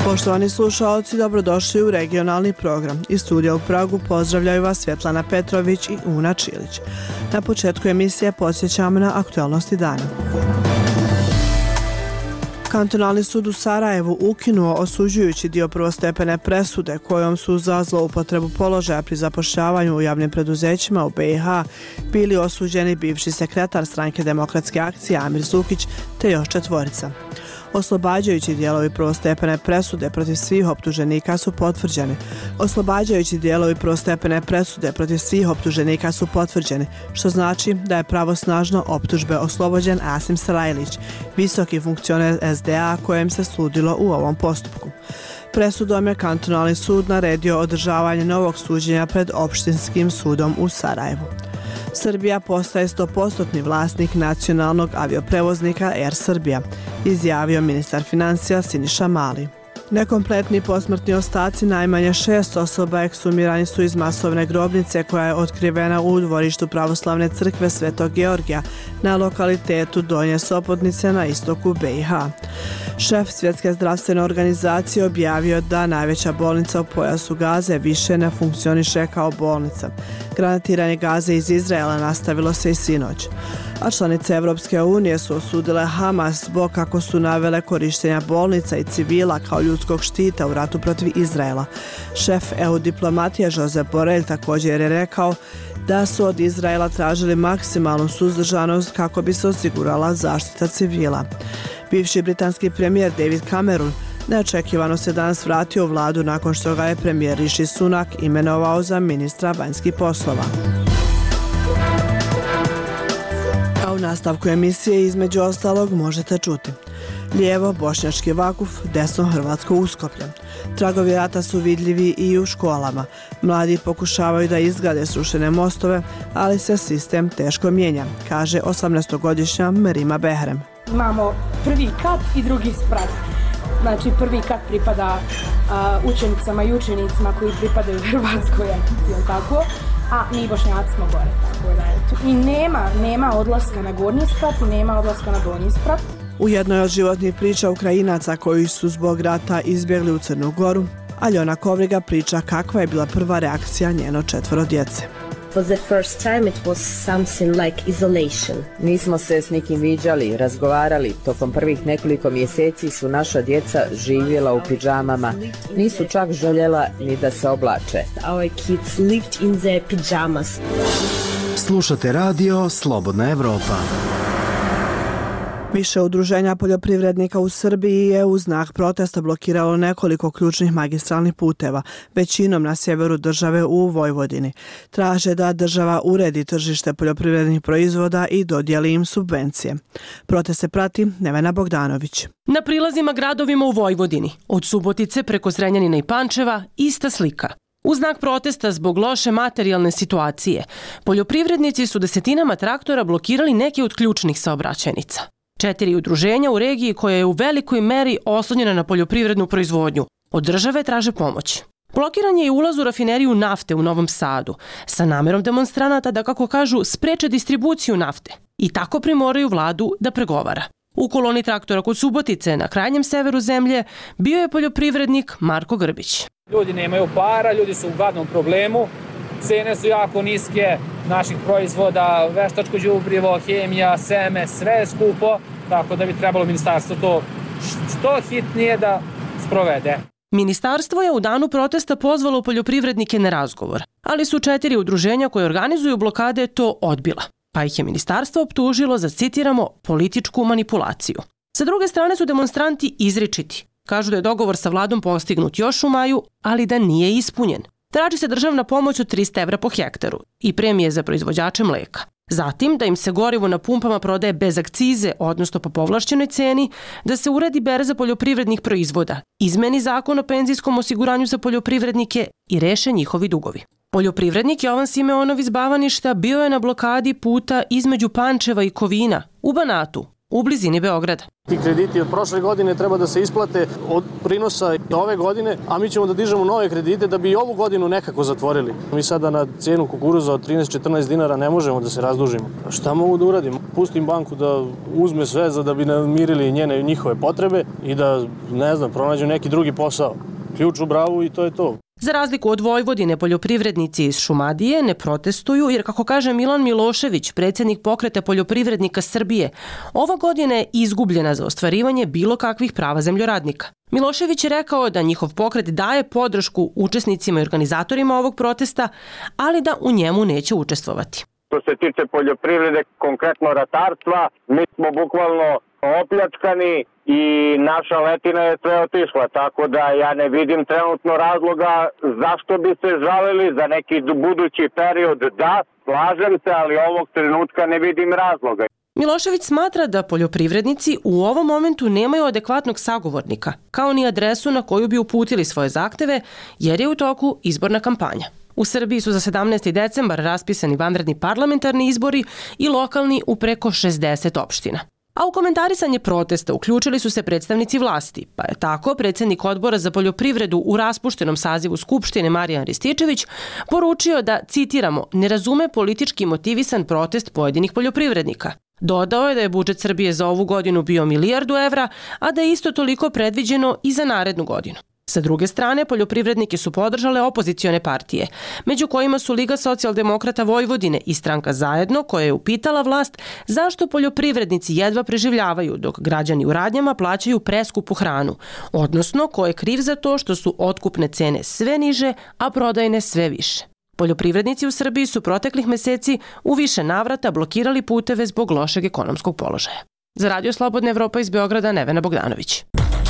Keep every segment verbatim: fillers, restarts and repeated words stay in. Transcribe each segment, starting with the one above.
Poštovani slušaoci, dobrodošli u regionalni program. Iz studija u Pragu pozdravljaju vas Svetlana Petrović i Una Čilić. Na početku emisije podsjećamo na aktualnosti dana. Kantonalni sud u Sarajevu ukinuo osuđujući dio prvostepene presude kojom su za zloupotrebu položaja pri zapošljavanju u javnim preduzećima u B i H bili osuđeni bivši sekretar Stranke demokratske akcije Amir Zukić te još četvorica. Oslobađajući dijelovi prvostepene presude protiv svih optuženika su potvrđeni. Oslobađajući dijelovi prvostepene presude protiv svih optuženika su potvrđeni, što znači da je pravosnažno optužbe oslobođen Asim Sarajlić, visoki funkcioner S D A kojem se sudilo u ovom postupku. Presudom je kantonalni sud naredio održavanje novog suđenja pred opštinskim sudom u Sarajevu. Srbija postaje sto posto vlasnik nacionalnog avioprevoznika Air Srbija, izjavio ministar financija Siniša Mali. Nekompletni posmrtni ostaci najmanje šest osoba eksumirani su iz masovne grobnice koja je otkrivena u dvorištu pravoslavne crkve Svetog Georgija na lokalitetu Donje Sopotnice na istoku B i H. Šef Svjetske zdravstvene organizacije objavio da najveća bolnica u pojasu Gaze više ne funkcioniše kao bolnica. Granatiranje Gaze iz Izraela nastavilo se i sinoć. A članice Evropske unije su osudile Hamas zbog, kako su navele, korištenja bolnica i civila kao ljudskog štita u ratu protiv Izraela. Šef E U diplomatije Josep Borrell također je rekao da su od Izraela tražili maksimalnu suzdržanost kako bi se osigurala zaštita civila. Bivši britanski premijer David Cameron neočekivano se danas vratio u vladu nakon što ga je premijer Rishi Sunak imenovao za ministra vanjskih poslova. A u nastavku emisije između ostalog možete čuti: lijevo bošnjački Vakuf, desno hrvatsko Uskoplje. Tragovi rata su vidljivi i u školama. Mladi pokušavaju da izgrade srušene mostove, ali se sistem teško mijenja, kaže osamnaestogodišnja Merima Behrem. Imamo prvi kat i drugi sprat. Znači prvi kat pripada a, učenicama i učenicima koji pripadaju hrvatskoj etnici, tako? A mi Bošnjaci smo gore, tako da je tu. I nema, nema odlaska na gornji sprat i nema odlaska na donji sprat. U jednoj od životnih priča Ukrajinaca koji su zbog rata izbjegli u Crnu Goru, Aljona Kovriga priča kakva je bila prva reakcija njeno četvoro djece. For the first time it was something like isolation. Nismo se s nikim viđali, razgovarali. Tokom prvih nekoliko mjeseci su naša djeca živjela u pidžamama. Nisu čak željela ni da se oblače. Our kids lived in their pajamas. Slušate radio Slobodna Evropa. Više udruženja poljoprivrednika u Srbiji je u znak protesta blokiralo nekoliko ključnih magistralnih puteva, većinom na sjeveru države u Vojvodini. Traže da država uredi tržište poljoprivrednih proizvoda i dodijeli im subvencije. Protest se prati Nevena Bogdanović. Na prilazima gradovima u Vojvodini, od Subotice preko Zrenjanina i Pančeva, ista slika. U znak protesta zbog loše materijalne situacije, poljoprivrednici su desetinama traktora blokirali neke od ključnih saobraćajnica. Četiri udruženja u regiji koja je u velikoj meri oslonjena na poljoprivrednu proizvodnju od države traže pomoć. Blokiran je i ulaz u rafineriju nafte u Novom Sadu sa namerom demonstranata da, kako kažu, spreče distribuciju nafte i tako primoraju vladu da pregovara. U koloni traktora kod Subotice na krajnjem severu zemlje bio je poljoprivrednik Marko Grbić. Ljudi nemaju para, ljudi su u gadnom problemu, cene su jako niske naših proizvoda, veštačko đubrivo, hemija, seme, sve je skupo, tako da bi trebalo ministarstvo to što hitnije da sprovede. Ministarstvo je u danu protesta pozvalo poljoprivrednike na razgovor, ali su četiri udruženja koje organizuju blokade to odbila, pa ih je ministarstvo optužilo za, citiramo, političku manipulaciju. Sa druge strane su demonstranti izričiti. Kažu da je dogovor sa vladom postignut još u maju, ali da nije ispunjen. Traži se državna pomoć od trista evra po hektaru i premije za proizvođače mleka. Zatim da im se gorivo na pumpama prodaje bez akcize, odnosno po povlašćenoj ceni, da se uredi berza poljoprivrednih proizvoda, izmeni zakon o penzijskom osiguranju za poljoprivrednike i reše njihovi dugovi. Poljoprivrednik Jovan Simeonov iz Bavaništa bio je na blokadi puta između Pančeva i Kovina u Banatu u blizini Beograda. Ti krediti od prošle godine treba da se isplate od prinosa ove godine, a mi ćemo da dižemo nove kredite da bi i ovu godinu nekako zatvorili. Mi sada na cijenu kukuruza od trinaest četrnaest dinara ne možemo da se razdužimo. Šta mogu da uradim? Pustim banku da uzme sve za da bi namirili njene njihove potrebe i da, ne znam, pronađu neki drugi posao. Ključ u bravu i to je to. Za razliku od Vojvodine, poljoprivrednici iz Šumadije ne protestuju jer, kako kaže Milan Milošević, predsjednik Pokreta poljoprivrednika Srbije, ova godina je izgubljena za ostvarivanje bilo kakvih prava zemljoradnika. Milošević je rekao da njihov pokret daje podršku učesnicima i organizatorima ovog protesta, ali da u njemu neće učestvovati. Što se tiče poljoprivrede, konkretno ratarstva, mi smo bukvalno opljačkani i naša letina je sve otišla, tako da ja ne vidim trenutno razloga zašto bi se žalili za neki budući period. Da, slažem se, ali ovog trenutka ne vidim razloga. Milošević smatra da poljoprivrednici u ovom momentu nemaju adekvatnog sagovornika, kao ni adresu na koju bi uputili svoje zahteve, jer je u toku izborna kampanja. U Srbiji su za sedamnaesti decembar raspisani vanredni parlamentarni izbori i lokalni u preko šezdeset opština. A u komentarisanje protesta uključili su se predstavnici vlasti, pa je tako predsjednik Odbora za poljoprivredu u raspuštenom sazivu Skupštine Marijan Rističević poručio da, citiramo, ne razume politički motivisan protest pojedinih poljoprivrednika. Dodao je da je budžet Srbije za ovu godinu bio milijardu evra, a da je isto toliko predviđeno i za narednu godinu. Sa druge strane, poljoprivrednike su podržale opozicione partije, među kojima su Liga socijaldemokrata Vojvodine i stranka Zajedno, koja je upitala vlast zašto poljoprivrednici jedva preživljavaju dok građani u radnjama plaćaju preskupu hranu, odnosno ko je kriv za to što su otkupne cene sve niže, a prodajne sve više. Poljoprivrednici u Srbiji su proteklih meseci u više navrata blokirali puteve zbog lošeg ekonomskog položaja. Za Radio Slobodna Evropa iz Beograda, Nevena Bogdanović.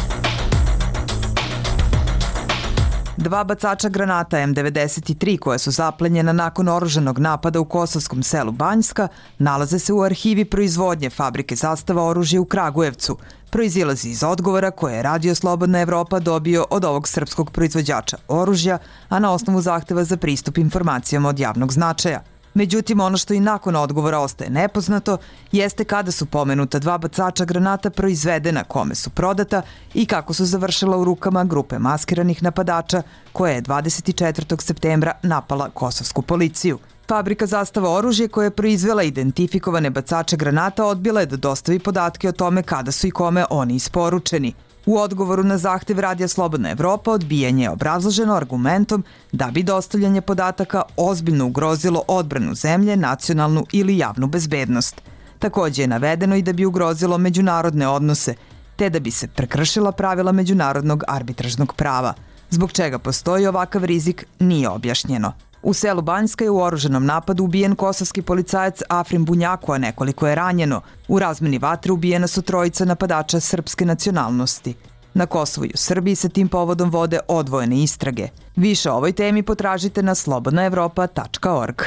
Dva bacača granata M devedeset tri koja su zaplenjena nakon oružanog napada u kosovskom selu Banjska nalaze se u arhivi proizvodnje fabrike Zastava oružja u Kragujevcu. Proizilazi iz odgovora koje je Radio Slobodna Evropa dobio od ovog srpskog proizvođača oružja, a na osnovu zahteva za pristup informacijama od javnog značaja. Međutim, ono što i nakon odgovora ostaje nepoznato jeste kada su pomenuta dva bacača granata proizvedena, kome su prodata i kako su završila u rukama grupe maskiranih napadača koja je dvadeset četvrtog septembra napala kosovsku policiju. Fabrika Zastava oružje koja je proizvela identifikovane bacače granata odbila je da dostavi podatke o tome kada su i kome oni isporučeni. U odgovoru na zahtev Radija Slobodna Evropa odbijanje je obrazloženo argumentom da bi dostavljanje podataka ozbiljno ugrozilo odbranu zemlje, nacionalnu ili javnu bezbednost. Takođe je navedeno i da bi ugrozilo međunarodne odnose, te da bi se prekršila pravila međunarodnog arbitražnog prava. Zbog čega postoji ovakav rizik nije objašnjeno. U selu Banjska je u oružanom napadu ubijen kosovski policajac Afrim Bunjaku, a nekoliko je ranjeno. U razmeni vatre ubijena su trojica napadača srpske nacionalnosti. Na Kosovu i u Srbiji se tim povodom vode odvojene istrage. Više o ovoj temi potražite na slobodna evropa tačka org.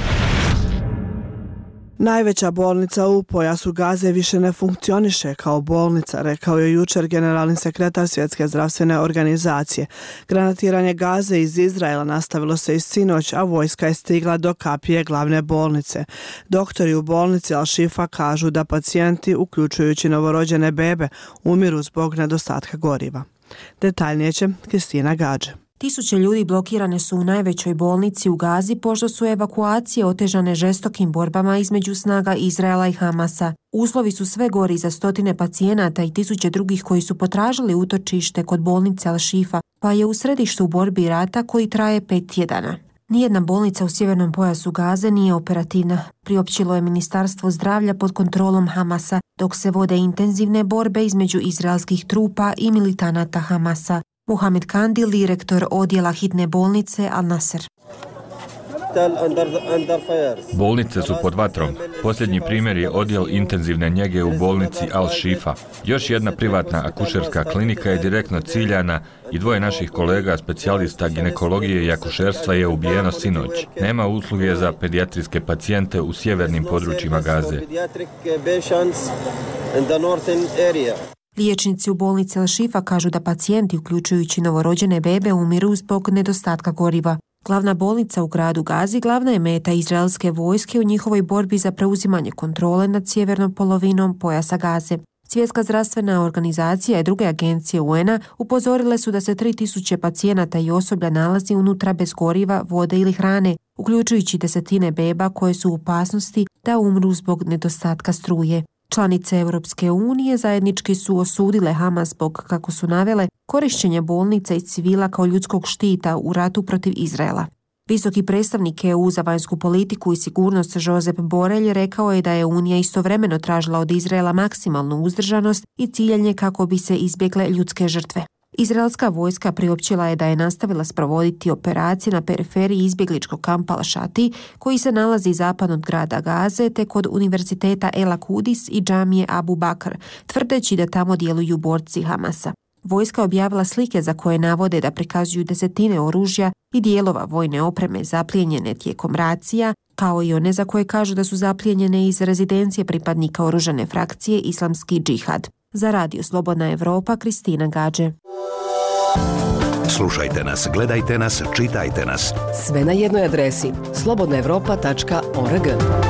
Najveća bolnica u pojasu Gaze više ne funkcioniše kao bolnica, rekao je jučer generalni sekretar Svjetske zdravstvene organizacije. Granatiranje Gaze iz Izraela nastavilo se i sinoć, a vojska je stigla do kapije glavne bolnice. Doktori u bolnici Al-Shifa kažu da pacijenti, uključujući novorođene bebe, umiru zbog nedostatka goriva. Detaljnije će Kristina Gađe. Tisuće ljudi blokirane su u najvećoj bolnici u Gazi pošto su evakuacije otežane žestokim borbama između snaga Izraela i Hamasa. Uslovi su sve gori za stotine pacijenata i tisuće drugih koji su potražili utočište kod bolnice Al-Shifa, pa je u središtu borbi rata koji traje pet tjedana. Nijedna bolnica u sjevernom pojasu Gaze nije operativna, priopćilo je Ministarstvo zdravlja pod kontrolom Hamasa, dok se vode intenzivne borbe između izraelskih trupa i militanata Hamasa. Mohamed Kandil, direktor odjela hitne bolnice Al-Nasr. Bolnice su pod vatrom. Posljednji primjer je odjel intenzivne njege u bolnici Al-Shifa. Još jedna privatna akušerska klinika je direktno ciljana i dvoje naših kolega, specijalista ginekologije i akušerstva, je ubijeno sinoć. Nema usluge za pedijatrijske pacijente u sjevernim područjima Gaze. Liječnici u bolnici Al-Shifa kažu da pacijenti, uključujući novorođene bebe, umiru zbog nedostatka goriva. Glavna bolnica u gradu Gazi glavna je meta izraelske vojske u njihovoj borbi za preuzimanje kontrole nad sjevernom polovinom pojasa Gaze. Svjetska zdravstvena organizacija i druge agencije U N-a upozorile su da se tri tisuće pacijenata i osoblja nalazi unutra bez goriva, vode ili hrane, uključujući desetine beba koje su u opasnosti da umru zbog nedostatka struje. Članice Europske unije zajednički su osudile Hamas zbog, kako su navele, korišćenja bolnica i civila kao ljudskog štita u ratu protiv Izraela. Visoki predstavnik E U za vanjsku politiku i sigurnost Josep Borrell rekao je da je Unija istovremeno tražila od Izraela maksimalnu uzdržanost i ciljanje kako bi se izbjegle ljudske žrtve. Izraelska vojska priopćila je da je nastavila sprovoditi operacije na periferiji izbjegličkog kampa Al-Shati, koji se nalazi zapadno od grada Gaze te kod univerziteta El Akudis i džamije Abu Bakr, tvrdeći da tamo djeluju borci Hamasa. Vojska je objavila slike za koje navode da prikazuju desetine oružja i dijelova vojne opreme zaplijenjene tijekom racija, kao i one za koje kažu da su zaplijenjene iz rezidencije pripadnika oružane frakcije Islamski džihad. Za Radio Slobodna Evropa, Kristina Gađe. Slušajte nas, gledajte nas, čitajte nas. Sve na jednoj adresi slobodna evropa tačka org.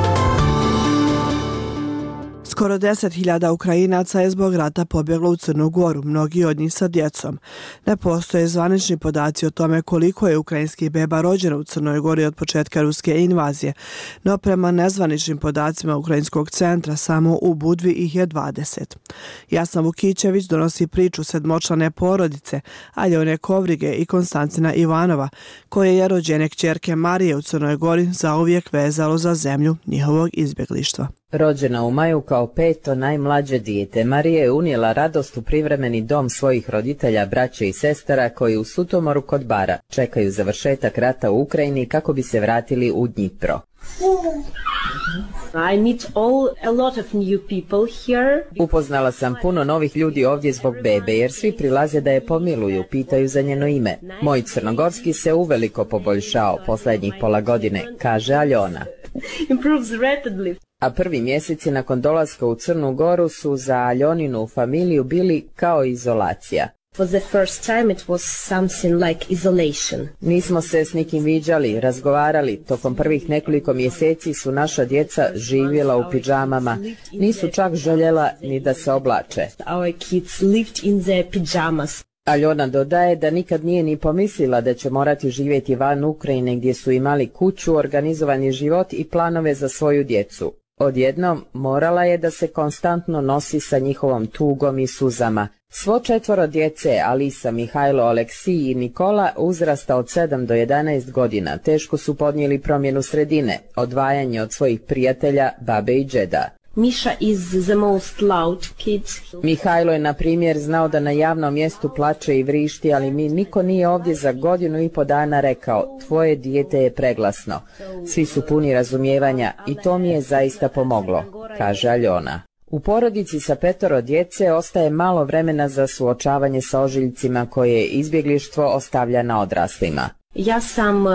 Skoro deset hiljada Ukrajinaca je zbog rata pobjeglo u Crnu Goru, mnogi od njih sa djecom. Ne postoje zvanični podaci o tome koliko je ukrajinskih beba rođeno u Crnoj Gori od početka ruske invazije, no prema nezvaničnim podacima Ukrajinskog centra samo u Budvi ih je dvadeset. Jasna Vukićević donosi priču sedmočlane porodice Aljone Kovrige i Konstantina Ivanova, koje je rođene kćerke Marije u Crnoj Gori zauvijek vezalo za zemlju njihovog izbjeglištva. Rođena u maju kao peto najmlađe dijete, Marija je unijela radost u privremeni dom svojih roditelja, braće i sestara koji u Sutomoru kod Bara čekaju završetak rata u Ukrajini kako bi se vratili u Dnjipro. I meet all, a lot of new people here. Upoznala sam puno novih ljudi ovdje zbog bebe, jer svi prilaze da je pomiluju, pitaju za njeno ime. Moj crnogorski se uveliko poboljšao posljednjih pola godine, kaže Aljona. Improves rapidly. A prvi mjeseci nakon dolaska u Crnu Goru su za Aljoninu familiju bili kao izolacija. For the first time it was something like isolation. Nismo se s nikim viđali, razgovarali. Tokom prvih nekoliko mjeseci su naša djeca živjela u pidžamama. Nisu čak željela ni da se oblače. Our kids lived in their pajamas. Aljona dodaje da nikad nije ni pomislila da će morati živjeti van Ukrajine gdje su imali kuću, organizovani život i planove za svoju djecu. Odjednom morala je da se konstantno nosi sa njihovom tugom i suzama. Svo četvoro djece, Alisa, Mihajlo, Aleksij i Nikola, uzrasta od sedam do jedanaest godina, teško su podnijeli promjenu sredine, odvajanje od svojih prijatelja, babe i džeda. Misha is the most loud kid. Mihajlo je, na primjer, znao da na javnom mjestu plače i vrišti, ali mi niko nije ovdje za godinu i po dana rekao, tvoje dijete je preglasno. Svi su puni razumijevanja i to mi je zaista pomoglo, kaže Aljona. U porodici sa petoro djece ostaje malo vremena za suočavanje sa ožiljcima koje izbjeglištvo ostavlja na odraslima. Ja sam uh,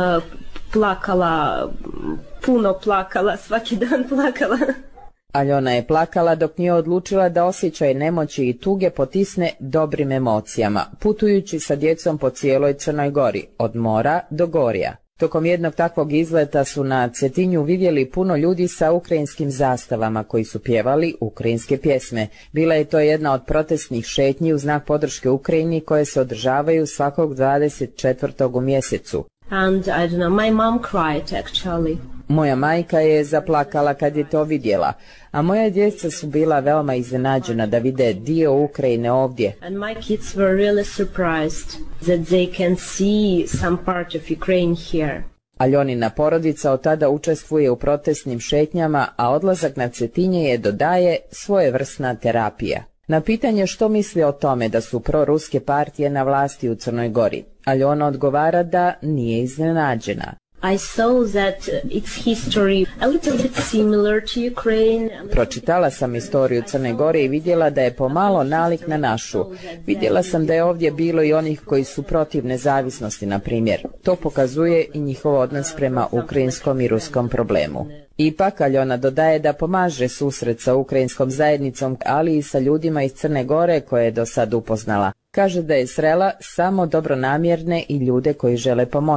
plakala, puno plakala, svaki dan plakala. Aljona je plakala dok nije odlučila da osjećaj nemoći i tuge potisne dobrim emocijama, putujući sa djecom po cijeloj Crnoj Gori, od mora do gorja. Tokom jednog takvog izleta su na Cetinju vidjeli puno ljudi sa ukrajinskim zastavama koji su pjevali ukrajinske pjesme. Bila je to jedna od protestnih šetnji u znak podrške Ukrajini koje se održavaju svakog dvadeset četvrtog u mjesecu. And I don't know, my mom cried actually. Moja majka je zaplakala kad je to vidjela, a moja djeca su bila veoma iznenađena da vide dio Ukrajine ovdje. And my kids were really surprised that they can see some part of Ukraine here. Aljonina porodica od tada učestvuje u protestnim šetnjama, a odlazak na Cetinje je, dodaje, svojevrsna terapija. Na pitanje što misli o tome da su proruske partije na vlasti u Crnoj Gori, Aljona odgovara da nije iznenađena. I saw that its history a little bit similar to Ukraine. Pročitala sam istoriju Crne Gore i vidjela da je pomalo nalik na našu. Vidjela sam da je ovdje bilo i onih koji su protiv nezavisnosti, na primjer. To pokazuje i njihov odnos prema ukrajinskom i ruskom problemu. Ipak, Aljona dodaje da pomaže susret sa ukrajinskom zajednicom, ali i sa ljudima iz Crne Gore koje je do sad upoznala. Kaže da je srela samo dobronamjerne i ljude koji žele pomoći.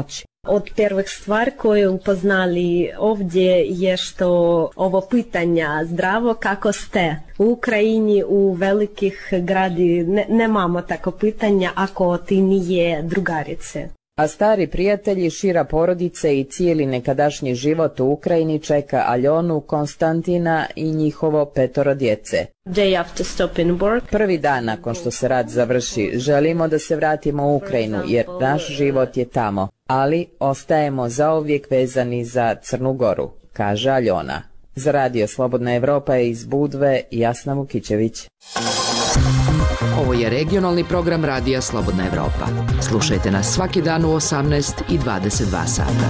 Od prvih stvari koje upoznali ovdje je što ovo pitanja zdravo kako ste. U Ukrajini u velikih gradi ne, nemamo tako pitanja ako ti nije drugarice. A stari prijatelji, šira porodice i cijeli nekadašnji život u Ukrajini čeka Aljonu, Konstantina i njihovo petoro djece. Day after stop in work. Prvi dan nakon što se rat završi, želimo da se vratimo u Ukrajinu jer naš život je tamo, ali ostajemo zauvijek vezani za Crnu Goru, kaže Aljona. Za radio Slobodna Evropa je iz Budve Jasna Vukićević. Ovo je regionalni program radija Slobodna Evropa. Slušajte nas svaki dan u osamnaest i dvadeset dva sata.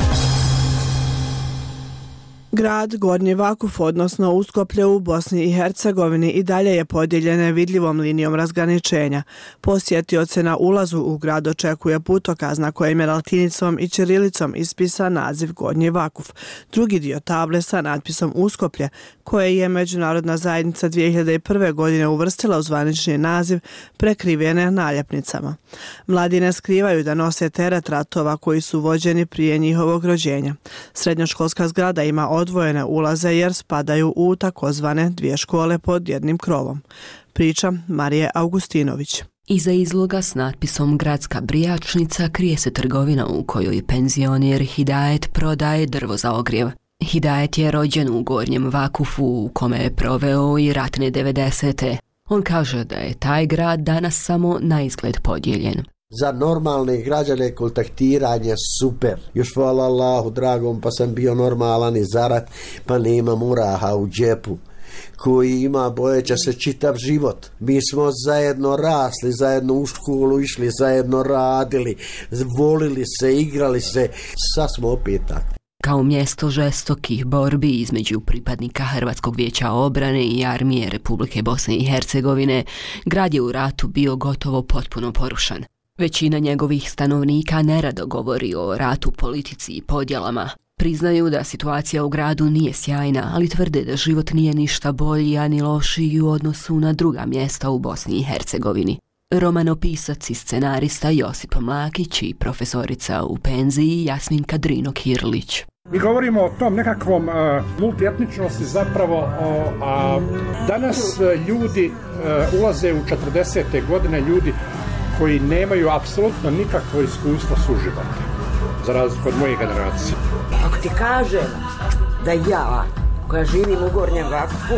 Grad Gornji Vakuf, odnosno Uskoplje u Bosni i Hercegovini, i dalje je podijeljen vidljivom linijom razgraničenja. Posjetioce na ulazu u grad očekuje putokaz na kojem je latinicom i ćirilicom ispisan naziv Gornji Vakuf. Drugi dio table sa natpisom Uskoplje, koje je međunarodna zajednica dvije hiljade prve. godine uvrstila u zvanični naziv, prekrivene naljepnicama. Mladi ne skrivaju da nose teret ratova koji su vođeni prije njihovog rođenja. Srednjoškolska zgrada ima odvojene ulaze jer spadaju u takozvane dvije škole pod jednim krovom. Priča Marije Augustinović. Iza izloga s natpisom Gradska brijačnica krije se trgovina u kojoj penzioner Hidajet prodaje drvo za ogrjev. Hidajet je rođen u Gornjem Vakufu u kome je proveo i ratne devedesete. On kaže da je taj grad danas samo na izgled podijeljen. Za normalne građane kontaktiranje super. Još hvala Allahu dragom, pa sam bio normalan i zarat, pa nema muraha u džepu. Koji ima bojeća se čitav život. Mi smo zajedno rasli, zajedno u školu išli, zajedno radili, volili se, igrali se, sad smo opet tako. Kao mjesto žestokih borbi između pripadnika Hrvatskog vijeća obrane i armije Republike Bosne i Hercegovine, grad je u ratu bio gotovo potpuno porušen. Većina njegovih stanovnika nerado govori o ratu, politici i podjelama. Priznaju da situacija u gradu nije sjajna, ali tvrde da život nije ništa bolji, a ni lošiji u odnosu na druga mjesta u Bosni i Hercegovini. Romanopisac i scenarista Josip Mlakić i profesorica u penziji Jasminka Drino-Kirlić. Mi govorimo o tom nekakvom uh, multietničnosti zapravo, o, a danas uh, ljudi uh, ulaze u četrdesete godine, ljudi koji nemaju apsolutno nikakvo iskustvo suživota, za razliku od moje generacije. Ako ti kažem da ja, koja živim u Gornjem Vakufu,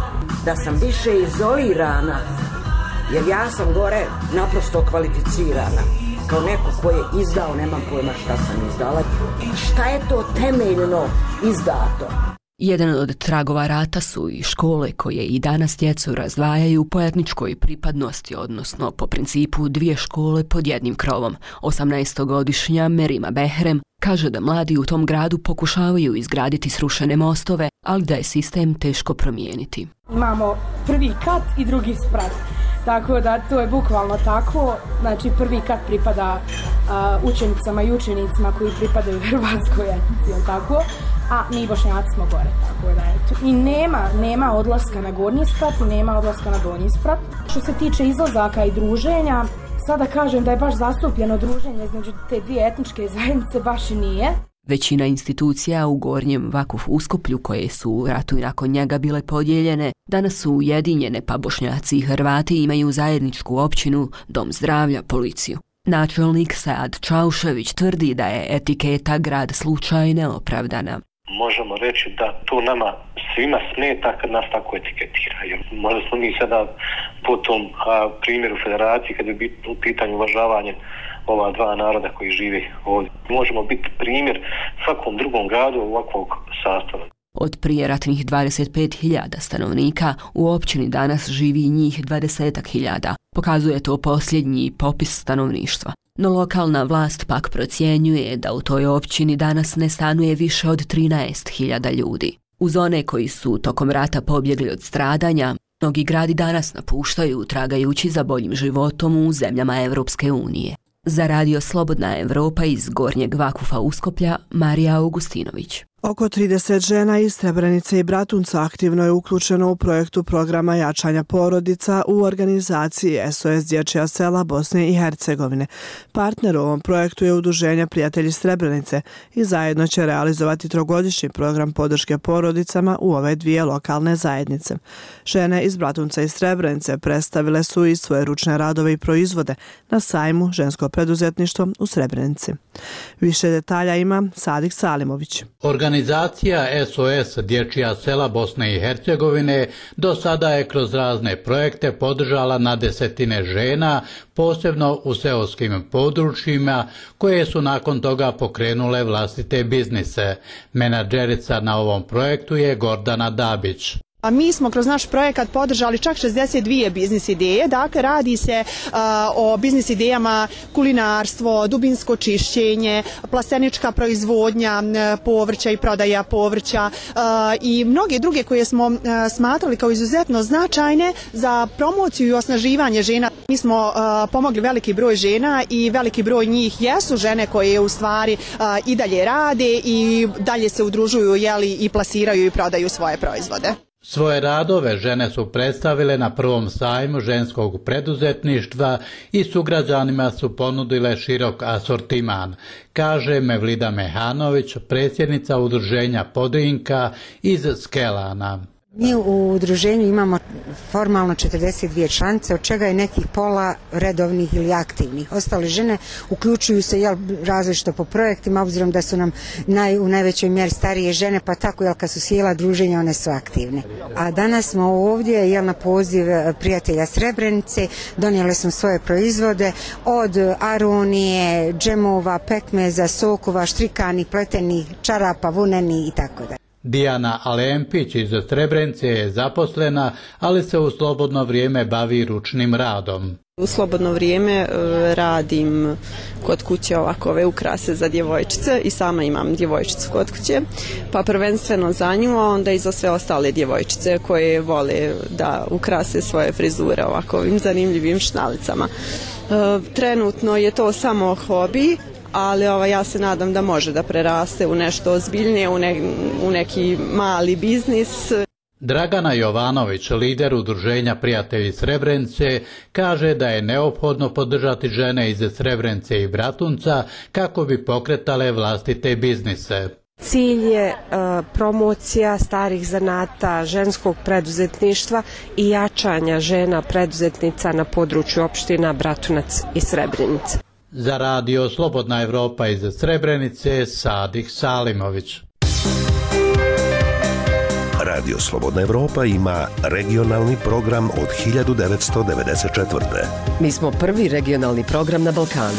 da sam više izolirana, jer ja sam gore naprosto kvalificirana, kao neko ko je izdao, nemam pojma šta sam izdala. Šta je to temeljno izdato? Jedan od tragova rata su i škole koje i danas djecu razdvajaju po etničkoj pripadnosti, odnosno po principu dvije škole pod jednim krovom. osamnaestogodišnja Merima Behrem kaže da mladi u tom gradu pokušavaju izgraditi srušene mostove, ali da je sistem teško promijeniti. Imamo prvi kat i drugi sprat. Tako da to je bukvalno tako, znači prvi kat pripada uh, učenicama i učenicima koji pripadaju hrvatskoj etnici, tako, a mi Bošnjaci smo gore, tako da eto. I nema, nema odlaska na gornji sprat i nema odlaska na donji sprat. Što se tiče izlazaka i druženja, sada kažem da je baš zastupljeno druženje između te dvije etničke zajednice, baš i nije. Većina institucija u Gornjem Vakuf Uskoplju, koje su u ratu i nakon njega bile podijeljene, danas su ujedinjene, pa Bošnjaci i Hrvati imaju zajedničku općinu, dom zdravlja, policiju. Načelnik Sead Čaušević tvrdi da je etiketa grad slučaj neopravdana. Možemo reći da to nama svima smeta kad nas tako etiketiraju. Možda smo mi sada po tom a, primjeru federacije, kad je u pitanju uvažavanje ova dva naroda koji žive ovdje. Možemo biti primjer svakom drugom gradu ovakvog sastava. Od prijeratnih dvadeset pet hiljada stanovnika u općini danas živi njih dvadeset hiljada. Pokazuje to posljednji popis stanovništva. No lokalna vlast pak procjenjuje da u toj općini danas ne stanuje više od trinaest hiljada ljudi. Uz one koji su tokom rata pobjegli od stradanja, mnogi gradi danas napuštaju tragajući za boljim životom u zemljama Evropske unije. Za radio Slobodna Evropa iz Gornjeg Vakufa Uskoplja, Marija Augustinović. Oko trideset žena iz Srebrenice i Bratunca aktivno je uključeno u projektu programa jačanja porodica u organizaciji S O S Dječja sela Bosne i Hercegovine. Partner u ovom projektu je Udruženje Prijatelji Srebrenice i zajedno će realizovati trogodišnji program podrške porodicama u ove dvije lokalne zajednice. Žene iz Bratunca i Srebrenice predstavile su i svoje ručne radove i proizvode na sajmu Žensko preduzetništvo u Srebrenici. Više detalja ima Sadik Salimović. Organizacija S O S Dječja sela Bosne i Hercegovine do sada je kroz razne projekte podržala na desetine žena, posebno u seoskim područjima, koje su nakon toga pokrenule vlastite biznise. Menadžerica na ovom projektu je Gordana Dabić. A mi smo kroz naš projekat podržali čak šezdeset dvije biznis ideje, dakle radi se uh, o biznis idejama kulinarstvo, dubinsko čišćenje, plastenička proizvodnja povrća i prodaja povrća uh, i mnoge druge koje smo uh, smatrali kao izuzetno značajne za promociju i osnaživanje žena. Mi smo uh, pomogli veliki broj žena i veliki broj njih jesu žene koje u stvari uh, i dalje rade i dalje se udružuju, jeli, i plasiraju i prodaju svoje proizvode. Svoje radove žene su predstavile na prvom sajmu ženskog preduzetništva i sugrađanima su ponudile širok asortiman, kaže Mevlida Mehanović, predsjednica udruženja Podrinka iz Skelana. Mi u udruženju imamo formalno četrdeset dvije članice, od čega je nekih pola redovnih ili aktivnih. Ostale žene uključuju se jel, različito po projektima, obzirom da su nam naj, u najvećoj mjeri starije žene, pa tako jel, kad su sjela druženja, one su aktivne. A danas smo ovdje jel, na poziv prijatelja Srebrenice, donijeli smo svoje proizvode od aronije, džemova, pekmeza, sokova, štrikanih, pletenih, čarapa, vuneni i tako dalje. Dijana Alempić iz Srebrenice je zaposlena, ali se u slobodno vrijeme bavi ručnim radom. U slobodno vrijeme radim kod kuće ovakove ukrase za djevojčice i sama imam djevojčicu kod kuće, pa prvenstveno za nju, a onda i za sve ostale djevojčice koje vole da ukrase svoje frizure ovakvim zanimljivim šnalicama. Trenutno je to samo hobi, ali ova, ja se nadam da može da preraste u nešto ozbiljnije, u, ne, u neki mali biznis. Dragana Jovanović, lider udruženja Prijatelji Srebrenice, kaže da je neophodno podržati žene iz Srebrenice i Bratunca kako bi pokretale vlastite biznise. Cilj je uh, promocija starih zanata, ženskog preduzetništva i jačanja žena preduzetnica na području opština Bratunac i Srebrenica. Za radio Slobodna Evropa iz Srebrenice, Sadik Salimović. Radio Slobodna Evropa ima regionalni program od hiljadu devetsto devedeset četvrte. Mi smo prvi regionalni program na Balkanu.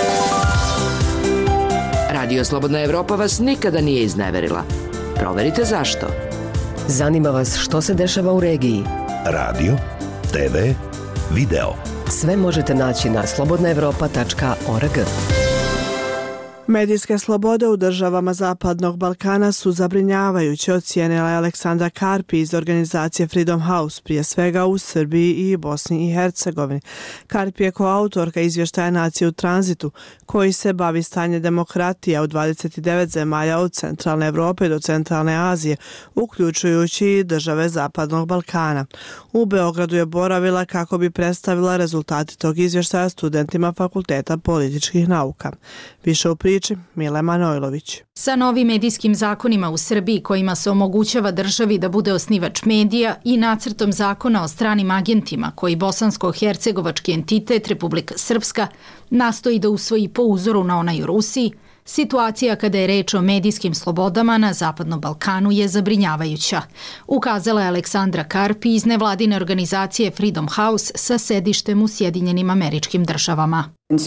Radio Slobodna Evropa vas nikada nije izneverila. Proverite zašto. Zanima vas što se dešava u regiji. Radio, te ve, video. Sve možete naći na slobodna evropa tačka org. Medijske slobode u državama Zapadnog Balkana su zabrinjavajuće, ocijenila je Aleksandra Karpi iz organizacije Freedom House, prije svega u Srbiji i Bosni i Hercegovini. Karpi je koautorka izvještaja Nacije u tranzitu, koji se bavi stanje demokratije u dvadeset devet zemalja od centralne Evrope do centralne Azije, uključujući i države Zapadnog Balkana. U Beogradu je boravila kako bi predstavila rezultate tog izvještaja studentima Fakulteta političkih nauka. Više u priči Mile Manojlović. Sa novim medijskim zakonima u Srbiji kojima se omogućava državi da bude osnivač medija i nacrtom zakona o stranim agentima koji bosansko-hercegovački entitet Republika Srpska nastoji da usvoji po uzoru na onaj u Rusiji, situacija kada je reč o medijskim slobodama na Zapadnom Balkanu je zabrinjavajuća, ukazala je Aleksandra Karpi iz nevladine organizacije Freedom House sa sedištem u Sjedinjenim Američkim Državama.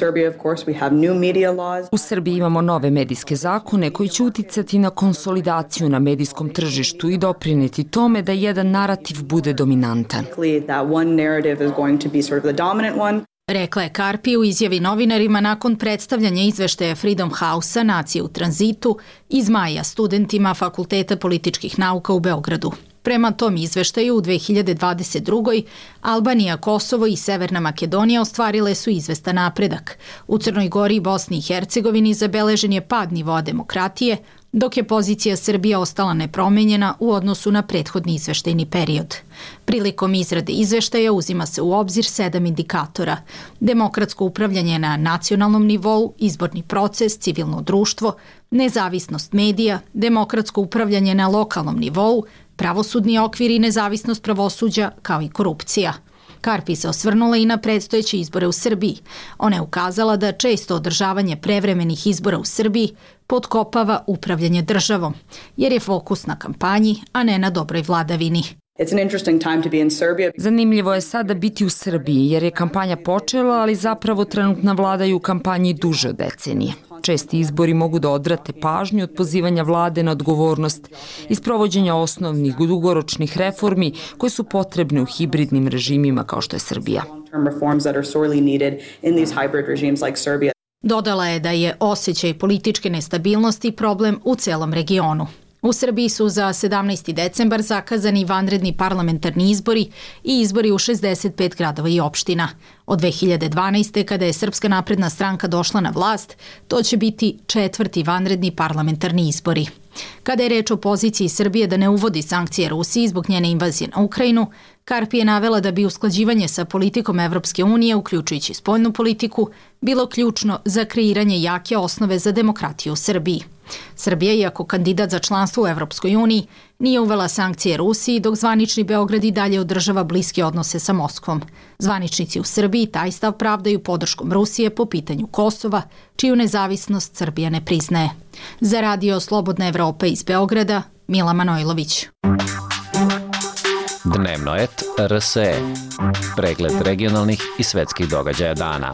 U Srbiji imamo nove medijske zakone koji će uticati na konsolidaciju na medijskom tržištu i doprineti tome da jedan narativ bude dominantan. Rekla je Karpi u izjavi novinarima nakon predstavljanja izveštaja Freedom House-a Nacije u tranzitu iz maja studentima Fakulteta političkih nauka u Beogradu. Prema tom izveštaju u dve hiljade dvadeset drugoj. Albanija, Kosovo i Severna Makedonija ostvarile su izvestan napredak. U Crnoj Gori i Bosni i Hercegovini zabeležen je pad nivoa demokratije, dok je pozicija Srbije ostala nepromenjena u odnosu na prethodni izveštajni period. Prilikom izrade izveštaja uzima se u obzir sedam indikatora: demokratsko upravljanje na nacionalnom nivou, izborni proces, civilno društvo, nezavisnost medija, demokratsko upravljanje na lokalnom nivou, pravosudni okvir i nezavisnost pravosuđa, kao i korupcija. Karpi se osvrnula i na predstojeće izbore u Srbiji. Ona je ukazala da često održavanje prevremenih izbora u Srbiji potkopava upravljanje državom, jer je fokus na kampanji, a ne na dobroj vladavini. Zanimljivo je sada biti u Srbiji, jer je kampanja počela, ali zapravo trenutna vlada je u kampanji duže od decenije. Česti izbori mogu da odvrate pažnju od pozivanja vlade na odgovornost i sprovođenja osnovnih dugoročnih reformi koje su potrebne u hibridnim režimima kao što je Srbija. Dodala je da je osjećaj političke nestabilnosti problem u celom regionu. U Srbiji su za sedamnaesti decembar zakazani vanredni parlamentarni izbori i izbori u šezdeset pet gradova i opština. Od dve hiljade dvanaeste. kada je Srpska napredna stranka došla na vlast, to će biti četvrti vanredni parlamentarni izbori. Kada je reč o poziciji Srbije da ne uvodi sankcije Rusiji zbog njene invazije na Ukrajinu, Karpi je navela da bi usklađivanje sa politikom Evropske unije, uključujući spoljnu politiku, bilo ključno za kreiranje jake osnove za demokratiju u Srbiji. Srbija, iako kandidat za članstvo u Evropskoj uniji, nije uvela sankcije Rusiji, dok zvanični Beograd i dalje održava bliske odnose sa Moskvom. Zvaničnici u Srbiji taj stav pravdaju podrškom Rusije po pitanju Kosova, čiju nezavisnost Srbija ne priznaje. Za Radio Slobodna Evropa iz Beograda, Mila Manojlović. Dnevno et R S E. Pregled regionalnih i svetskih događaja dana.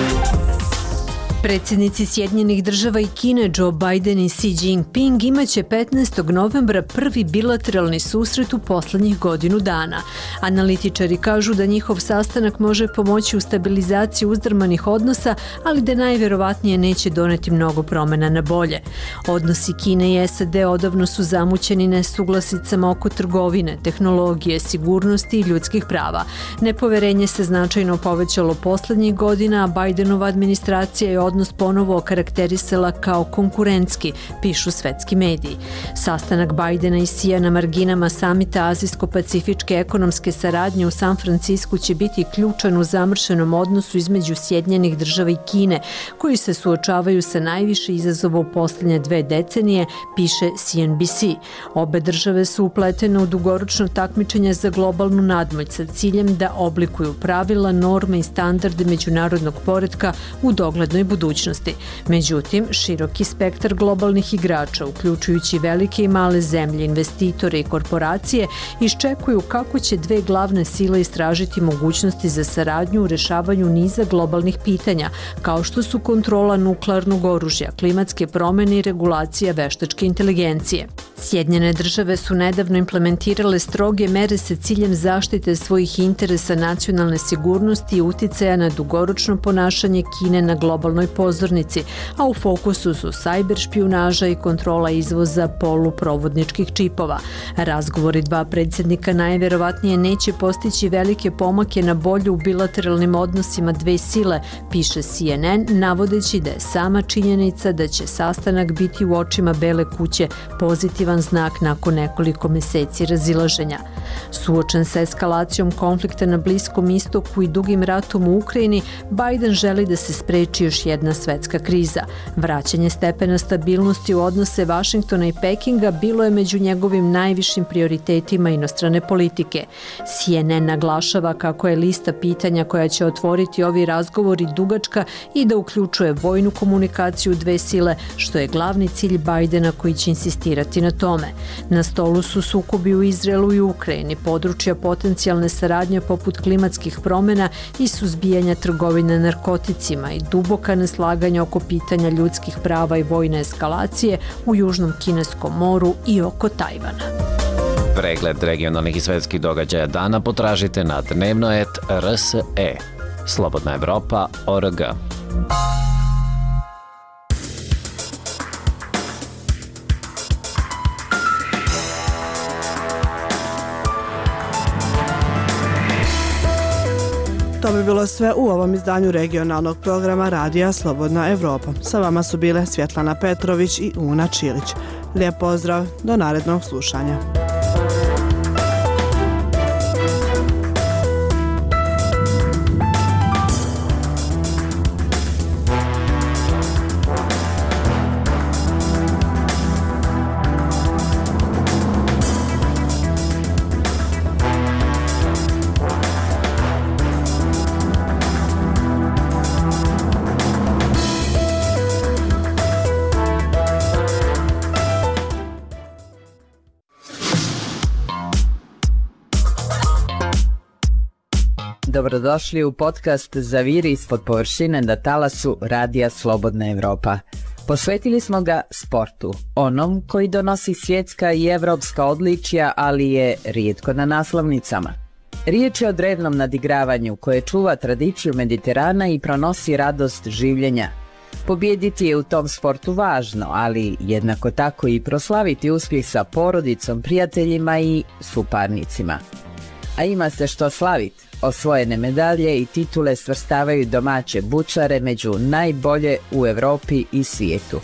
Predsjednici Sjedinjenih država i Kine Joe Biden i Xi Jinping imaće petnaestog novembra prvi bilateralni susret u poslednjih godinu dana. Analitičari kažu da njihov sastanak može pomoći u stabilizaciji uzdrmanih odnosa, ali da najverovatnije neće doneti mnogo promjena na bolje. Odnosi Kine i S A D odavno su zamućeni nesuglasicama oko trgovine, tehnologije, sigurnosti i ljudskih prava. Nepoverenje se značajno povećalo poslednjih godina, a Bidenova administracija je odnos ponovo okarakterisala kao konkurentski, pišu svetski mediji. Sastanak Bidena i Xija na marginama samita Azijsko-pacifičke ekonomske saradnje u San Francisku će biti ključan u zamršenom odnosu između Sjedinjenih država i Kine, koji se suočavaju sa najviše izazova u posljednje dve decenije, piše C N B C. Obe države su upletene u dugoročno takmičenje za globalnu nadmoć sa ciljem da oblikuju pravila, norme i standarde međunarodnog poretka u doglednoj budućnosti. Međutim, široki spektar globalnih igrača, uključujući velike i male zemlje, investitore i korporacije, iščekuju kako će dve glavne sile istražiti mogućnosti za saradnju u rešavanju niza globalnih pitanja, kao što su kontrola nuklearnog oružja, klimatske promjene i regulacija veštačke inteligencije. Sjedinjene države su nedavno implementirale stroge mere sa ciljem zaštite svojih interesa nacionalne sigurnosti i uticaja na dugoročno ponašanje Kine na globalnoj pozornici, a u fokusu su sajber špijunaža i kontrola izvoza poluprovodničkih čipova. Razgovori dva predsjednika najverovatnije neće postići velike pomake na bolje u bilateralnim odnosima dve sile, piše C N N, navodeći da je sama činjenica da će sastanak biti u očima Bele kuće pozitivan znak nakon nekoliko meseci razilaženja. Suočen sa eskalacijom konflikta na Bliskom istoku i dugim ratom u Ukrajini, Biden želi da se spreči još jedna svetska kriza. Vraćanje stepena stabilnosti u odnose Vašingtona i Pekinga bilo je među njegovim najvišim prioritetima inostrane politike. C N N naglašava kako je lista pitanja koja će otvoriti ovi razgovori dugačka i da uključuje vojnu komunikaciju dve sile, što je glavni cilj Bidena koji će insistirati na tome. Na stolu su sukobi u Izraelu i Ukrajini, područja potencijalne saradnje poput klimatskih promjena i suzbijanja trgovine narkoticima i duboka neslaganja oko pitanja ljudskih prava i vojne eskalacije u Južnom Kineskom moru i oko Tajvana. Pregled regionalnih i svetskih događaja dana potražite na dnevno et R S E. Slobodna Evropa O R G. To bi bilo sve u ovom izdanju regionalnog programa Radija Slobodna Evropa. Sa vama su bile Svjetlana Petrović i Una Čilić. Lijep pozdrav, do narednog slušanja. Dobrodošli u podcast Zaviri ispod površine na talasu Radija Slobodna Evropa. Posvetili smo ga sportu, onom koji donosi svjetska i evropska odličja, ali je rijetko na naslovnicama. Riječ je o drevnom nadigravanju koje čuva tradiciju Mediterana i pronosi radost življenja. Pobijediti je u tom sportu važno, ali jednako tako i proslaviti uspjeh sa porodicom, prijateljima i suparnicima. A ima se što slaviti. Osvojene medalje i titule svrstavaju domaće bučare među najbolje u Europi i svijetu.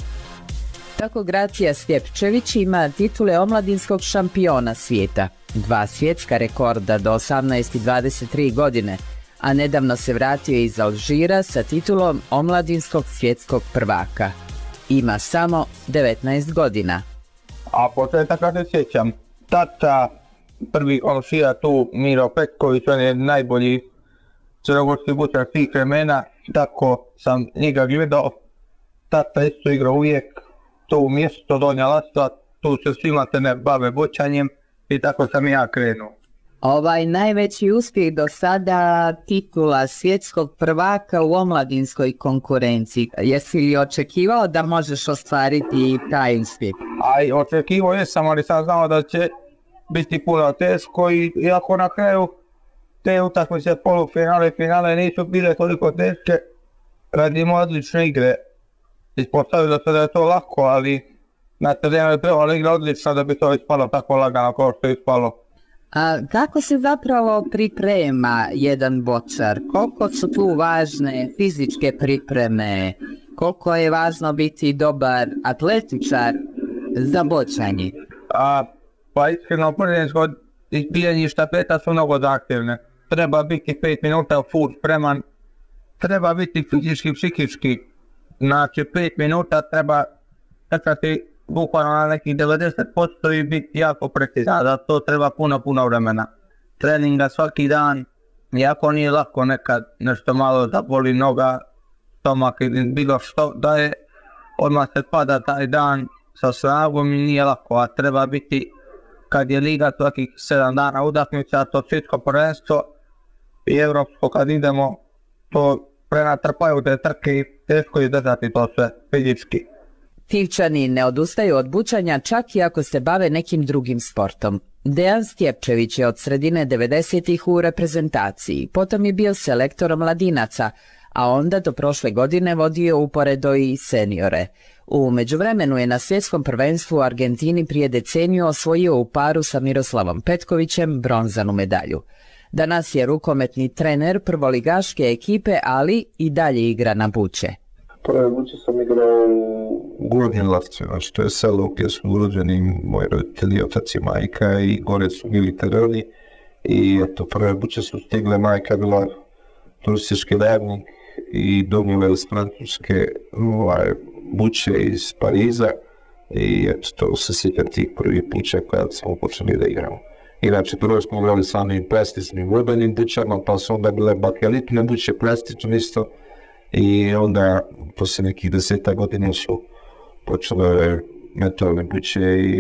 Tako Gracija Stjepčević ima titule omladinskog šampiona svijeta, dva svjetska rekorda do osamnaest i dvadeset tri godine, a nedavno se vratio iz Alžira sa titulom omladinskog svjetskog prvaka. Ima samo devetnaest godina. A početaka se sjećam, tata prvi Alžira tu Miro Petković, on je najbolji crnogorski bučar svih vremena, tako sam njega gledao. Tata isto igrao uvijek to mjesto Donja Lastva, tu se svima se ne bave bučanjem i tako sam ja krenuo. Ovaj najveći uspjeh do sada titula svjetskog prvaka u omladinskoj konkurenciji. Jesi li očekivao da možeš ostvariti taj uspjeh? Aj, očekivao jesam, ali sam znao da će biti puno teško i iako na kraju te utakmice polufinale i finale nisu bile toliko teške, radimo odlične igre. Ispostavilo se da je to lako, ali na terenu je trebalo igra odlično da bi to ispalo tako lagano kao što je ispalo. A kako se zapravo priprema jedan bočar? Koliko su tu važne fizičke pripreme? Koliko je važno biti dobar atletičar za bočanje? A, pa iskreno prvenstvo izbijanje štafeta su mnogo zahtjevne. Treba biti pet minuta full spreman, treba biti fizički, psihički. Znači pet minuta treba trčati bukvalno na nekih devedeset posto i biti jako precizan, da to treba puno, puno vremena. Treninga svaki dan, jako nije lako nekad nešto malo da boli noga, stomak ili bilo što da je, odmah se pada taj dan sa snagom i nije lako, a treba biti kad je liga svakih sedam dana utakmica, to svjetsko prvenstvo i evropsko kad idemo, to prenatrpaju te trke i teško je držati to sve fizički. Tivčani ne odustaju od bučanja čak i ako se bave nekim drugim sportom. Dejan Stjepčević je od sredine devedesetih u reprezentaciji, potom je bio selektor mladinaca, a onda do prošle godine vodio uporedo i seniore. U međuvremenu je na svjetskom prvenstvu u Argentini prije deceniju osvojio u paru sa Miroslavom Petkovićem bronzanu medalju. Danas je rukometni trener prvoligaške ekipe, ali i dalje igra na buče. Prve buče sam igrao u Gornjem Lavcu, znači to je selo gdje su urođeni moji roditelji, otac i majka i gore su bili tereni i eto prve buče su stigle, majka bila turistički vernik i donijela iz Francuske ovaj, buče iz Pariza i eto to se sjećam tih prvih buče kada smo počeli da igramo. Inače, prvo smo igrali s onim plastičnim urbanim bučama, pa su onda bile bakelitne buče, plastične isto. I onda, poslije nekih deseta godina su počele metalne buče i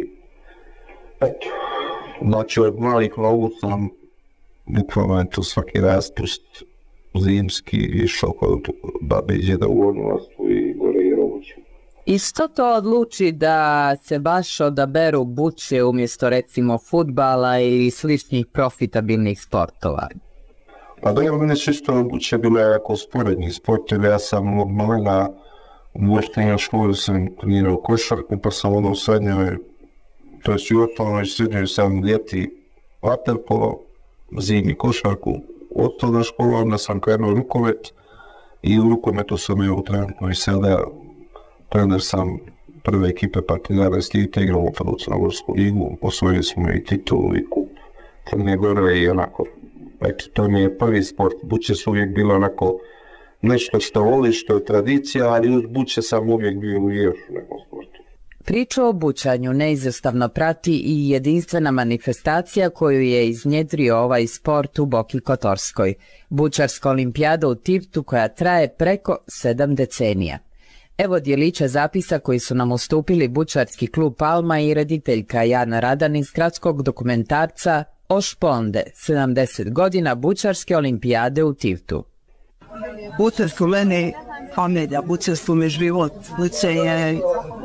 eto, znači od malih nogu sam bukvalno tu svaki raspust zimski išao kod babe i djeda u Ornulastu i gore i robuću. I što to odluči da se baš odaberu buče umjesto recimo fudbala i sličnih profitabilnih sportova? Pa da je mene čisto buče bile jako sporedni sportove, ja sam od malena u osnovnoj školi sam trenirao košarku, pa sam onda u srednjoj, to je i osnovnoj srednjoj sam ljeti vaterpolo, zimi košarku, osnovna škola, onda sam krenuo rukomet i u rukometu sam evo trenutno i sada trener sam prve ekipe Partizana Stijete, igramo prvu Crnogorsku ligu, osvojili smo i titulu i kup Crne Gore i onako, eto, to mi je prvi sport. Buće su uvijek bilo onako nešto što voli, što je tradicija, ali uz buće sam uvijek bio u još nekom sportu. Priču o bućanju neizostavno prati i jedinstvena manifestacija koju je iznjedrio ovaj sport u Boki Kotorskoj, bućarska olimpijada u Tivtu koja traje preko sedam decenija. Evo djelića zapisa koji su nam ustupili bućarski klub Palma i rediteljka Jana Radan iz kratskog dokumentarca O Šponde, sedamdeset godina bućarske olimpijade u Tivtu. Buće su meni familija, buće su mi život, buće je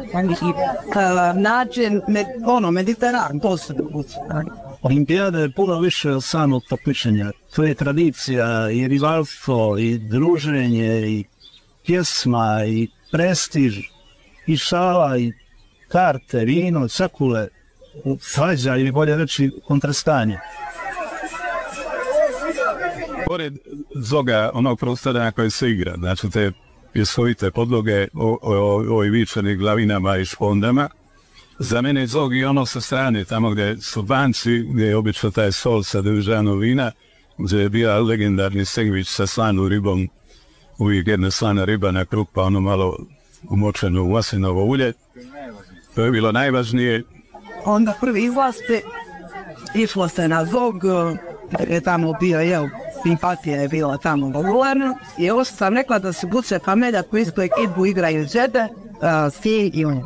način, ono, mediteran, to su buće. Olimpijada je puno više od samog takmičenja. To je tradicija i rivalstvo i druženje i pjesma i prestiž i šala i karte, vino, cakule, svađa ili bolje reći kontrastanje. Pored zoga onog prostora na koje se igra, znači te pjesovite podloge o, o, o, o vičanim glavinama i špondama, za mene je zog i ono sa strane, tamo gdje su banci, gdje je obično taj sol sa dežanog vina, gdje je bio legendarni sendvič sa slanom ribom, uvijek jedna slana riba na krug, pa ono malo umočeno u maslinovo ulje. To je bilo najvažnije. Onda prvi izlaste, išlo se na zog, je tamo bio, jel, simpatija je bila tamo popularna. I još sam rekla da su buće familija koji istu ekipu igraju žede, uh, svi i oni.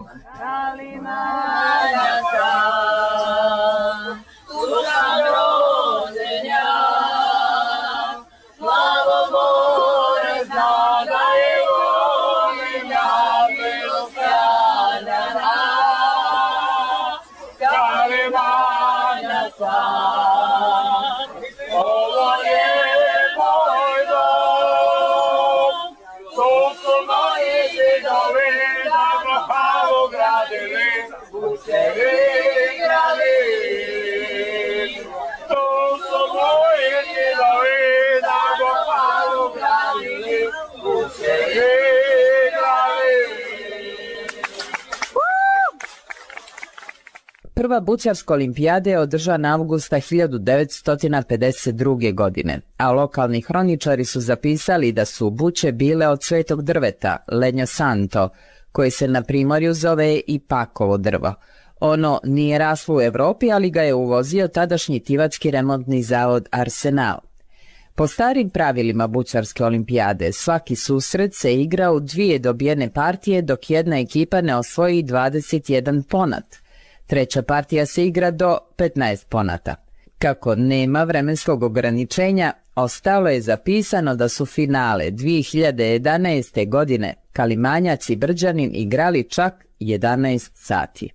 Prva bućarska olimpijada je održana avgusta hiljadu devetsto pedeset druge. godine, a lokalni hroničari su zapisali da su buće bile od svetog drveta, Legno Santo, koje se na primorju zove i pakovo drvo. Ono nije raslo u Evropi, ali ga je uvozio tadašnji tivatski remontni zavod Arsenal. Po starim pravilima bućarske olimpijade, svaki susret se igra u dvije dobijene partije dok jedna ekipa ne osvoji dvadeset jedan ponat. Treća partija se igra do petnaest ponata. Kako nema vremenskog ograničenja, ostalo je zapisano da su finale dvije hiljade jedanaeste. godine Kalimanjac i Brđanin igrali čak jedanaest sati.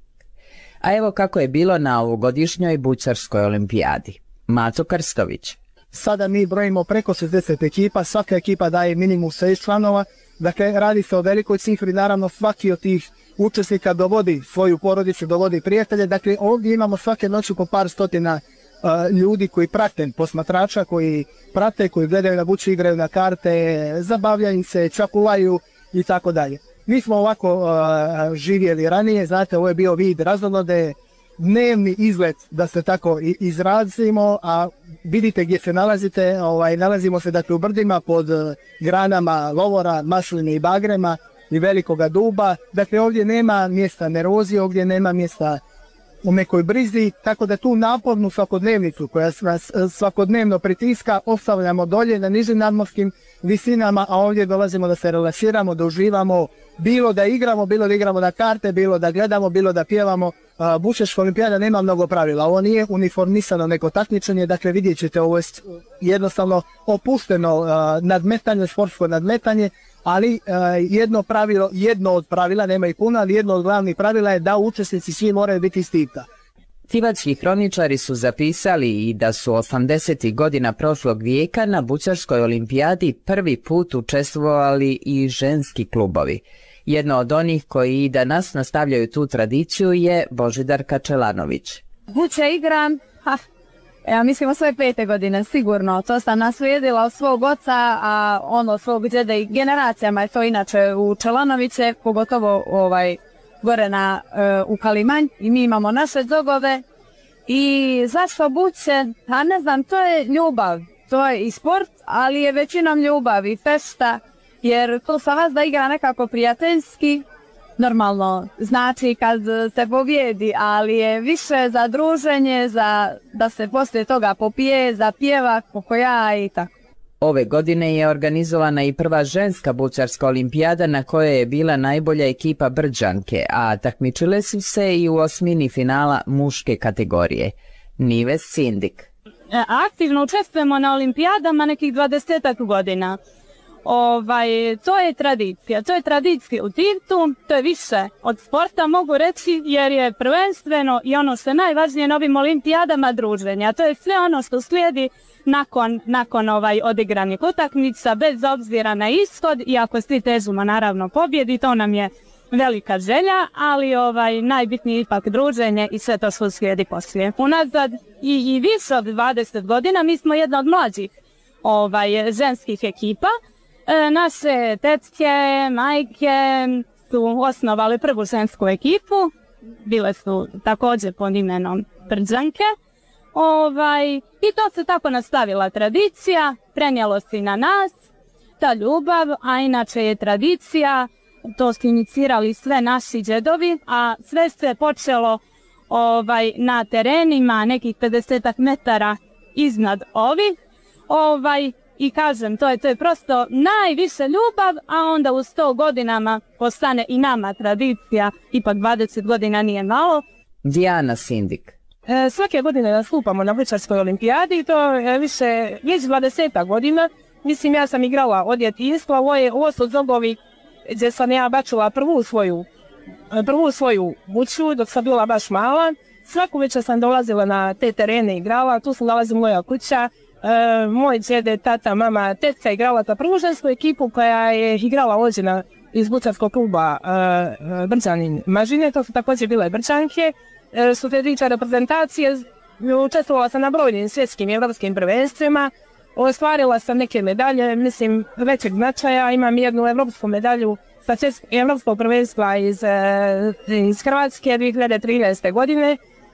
A evo kako je bilo na ovogodišnjoj bućarskoj olimpijadi. Mato Krstović. Sada mi brojimo preko šezdeset ekipa, svaka ekipa daje minimum šest članova, dakle radi se o velikoj cifri, naravno svaki od tih učesnika dovodi svoju porodicu, dovodi prijatelje, dakle ovdje imamo svake noći po par stotina uh, ljudi koji prate, posmatrača koji prate, koji gledaju na buće, igraju na karte, zabavljaju se, čakulaju i tako dalje. Mi smo ovako uh, živjeli ranije, znate, ovo je bio vid razonode, dnevni izlet, da se tako izrazimo, a vidite gdje se nalazite, ovaj, nalazimo se dakle u brdima pod granama lovora, masline i bagrema i velikoga duba, dakle ovdje nema mjesta nervozi, ovdje nema mjesta u nekoj brizi, tako da tu napornu svakodnevnicu koja nas svakodnevno pritiska ostavljamo dolje na nižim nadmorskim visinama, a ovdje dolazimo da se relaksiramo, da uživamo, bilo da igramo, bilo da igramo na karte, bilo da gledamo, bilo da pjevamo. Bućarska olimpijada nema mnogo pravila, ovo nije uniformisano neko takmičenje, dakle vidjet ćete, ovo je jednostavno opušteno nadmetanje, sportsko nadmetanje, ali jedno pravilo, jedno od pravila, nema i puno, ali jedno od glavnih pravila je da učesnici svi moraju biti iz Tivta. Tivatski hroničari su zapisali i da su osamdesetih godina prošlog vijeka na bućarskoj olimpijadi prvi put učestvovali i ženski klubovi. Jedno od onih koji i danas nastavljaju tu tradiciju je Božidar Kačelanović. Buće igram, ha, ja mislim o svoje pete godine, sigurno. To sam naslijedila od svog oca, a ono svog djede i generacijama je to inače u Čelanoviće, pogotovo ovaj, gore na, uh, u Kalimanj i mi imamo naše zogove. I zašto buće? A ne znam, to je ljubav. To je i sport, ali je većinom ljubav i festa, jer to sa vas da igra nekako prijateljski. Normalno, znači kad se pobjedi, ali je više za druženje, za da se poslije toga popije, za pjevak, pokoja i tako. Ove godine je organizovana i prva ženska bučarska olimpijada na kojoj je bila najbolja ekipa Brđanke, a takmičile su se i u osmini finala muške kategorije. Nives Sindik. Aktivno učestvujemo na olimpijadama nekih dvadesetak godina. Ovaj, to je tradicija, to je tradicija u Tivtu, to je više od sporta mogu reći jer je prvenstveno i ono što je najvažnije na ovim olimpijadama druženja. To je sve ono što slijedi nakon, nakon ovaj odigranih utakmica bez obzira na ishod, iako svi težimo naravno pobjedi, to nam je velika želja, ali ovaj najbitnije ipak druženje i sve to što slijedi poslije. Unazad i, i više od dvadeset godina mi smo jedna od mlađih ovaj, ženskih ekipa. E, naše tetke, majke su osnovali prvu žensku ekipu, bile su također pod imenom Brđanke. Ovaj, I to se tako nastavila tradicija, prenijelo se i na nas, ta ljubav, a inače je tradicija, to su inicirali sve naši džedovi, a sve se počelo ovaj, na terenima nekih pedesetak metara iznad ovih. Ovaj, I kažem, to je, to je prosto najviše ljubav, a onda u sto godinama postane i nama tradicija, ipak dvadeset godina nije malo. Dijana Sindik. E, svake godine nastupamo na bučarskoj olimpijadi i to je više, već dvadesetak godina. Mislim, ja sam igrala od djetinjstva, ovo, je, ovo su zogovi gdje sam ja bačila prvu svoju, prvu svoju buču dok sam bila baš mala. Svaku večer sam dolazila na te terene i igrala, tu sam dolazila moja kuća. E, moj djede, tata, mama, tetka igrala za prvu žensku ekipu koja je igrala ovdje na, iz bučarskog kluba e, Brđanin Mažine, to su također bile Brđanke, e, su te tiče reprezentacije, učestvovala sam na brojnim svjetskim i evropskim prvenstvima, ostvarila sam neke medalje, mislim, većeg značaja, imam jednu evropsku medalju sa evropskog prvenstva iz, iz Hrvatske dvije hiljade trinaeste. godine.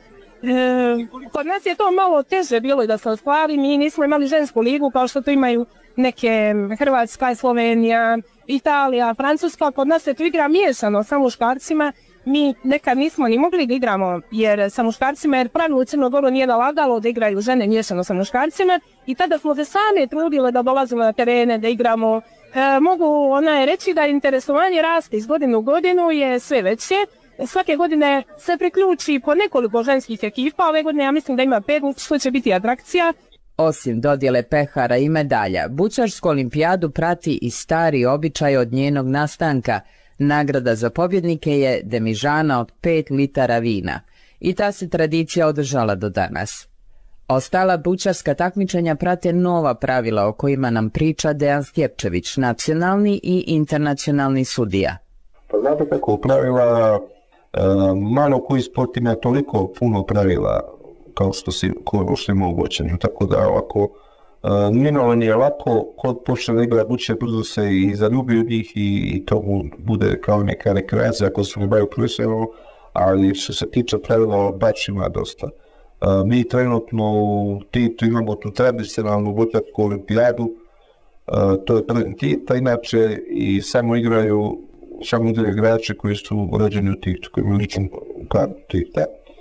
E, kod nas je to malo teže bilo i da se ostvari, mi nismo imali žensku ligu kao što to imaju neke Hrvatska, Slovenija, Italija, Francuska, kod nas se to igra miješano sa muškarcima, mi nekad nismo ni mogli da igramo jer sa muškarcima, jer pravilo u Crnogoru nije nalagalo da igraju žene miješano sa muškarcima i tada smo se sami trudile da dolazimo na terene, da igramo. E, mogu ona reći da interesovanje raste iz godine u godinu je sve veće. Svake godine se priključi po nekoliko ženskih ekipa, ove godine ja mislim da ima pet, što će biti atrakcija. Osim dodjele pehara i medalja, bučarsku olimpijadu prati i stari običaj od njenog nastanka. Nagrada za pobjednike je demižana od pet litara vina i ta se tradicija održala do danas. Ostala bučarska takmičenja prate nova pravila o kojima nam priča Dejan Stjepčević, nacionalni i internacionalni sudija. Pa znate kako pravila, e, malo koji sport ima toliko puno pravila kao što si korušimo u bočanju, tako da ovako e, nimalo nije lako, kod počne da igra buče, brzo se i zaljubi u njih i, i to bude kao neka rekreacija ako se ne baju profesionalno, ali što se tiče pravila baš ima dosta. E, mi trenutno u Titu imamo tu tradicionalnu bučarsku olimpijadu, e, to je prvi Tita, inače i samo igraju samo igraju igrači koji su rođeni u Titu, koji imaju ličnu kartu Tita.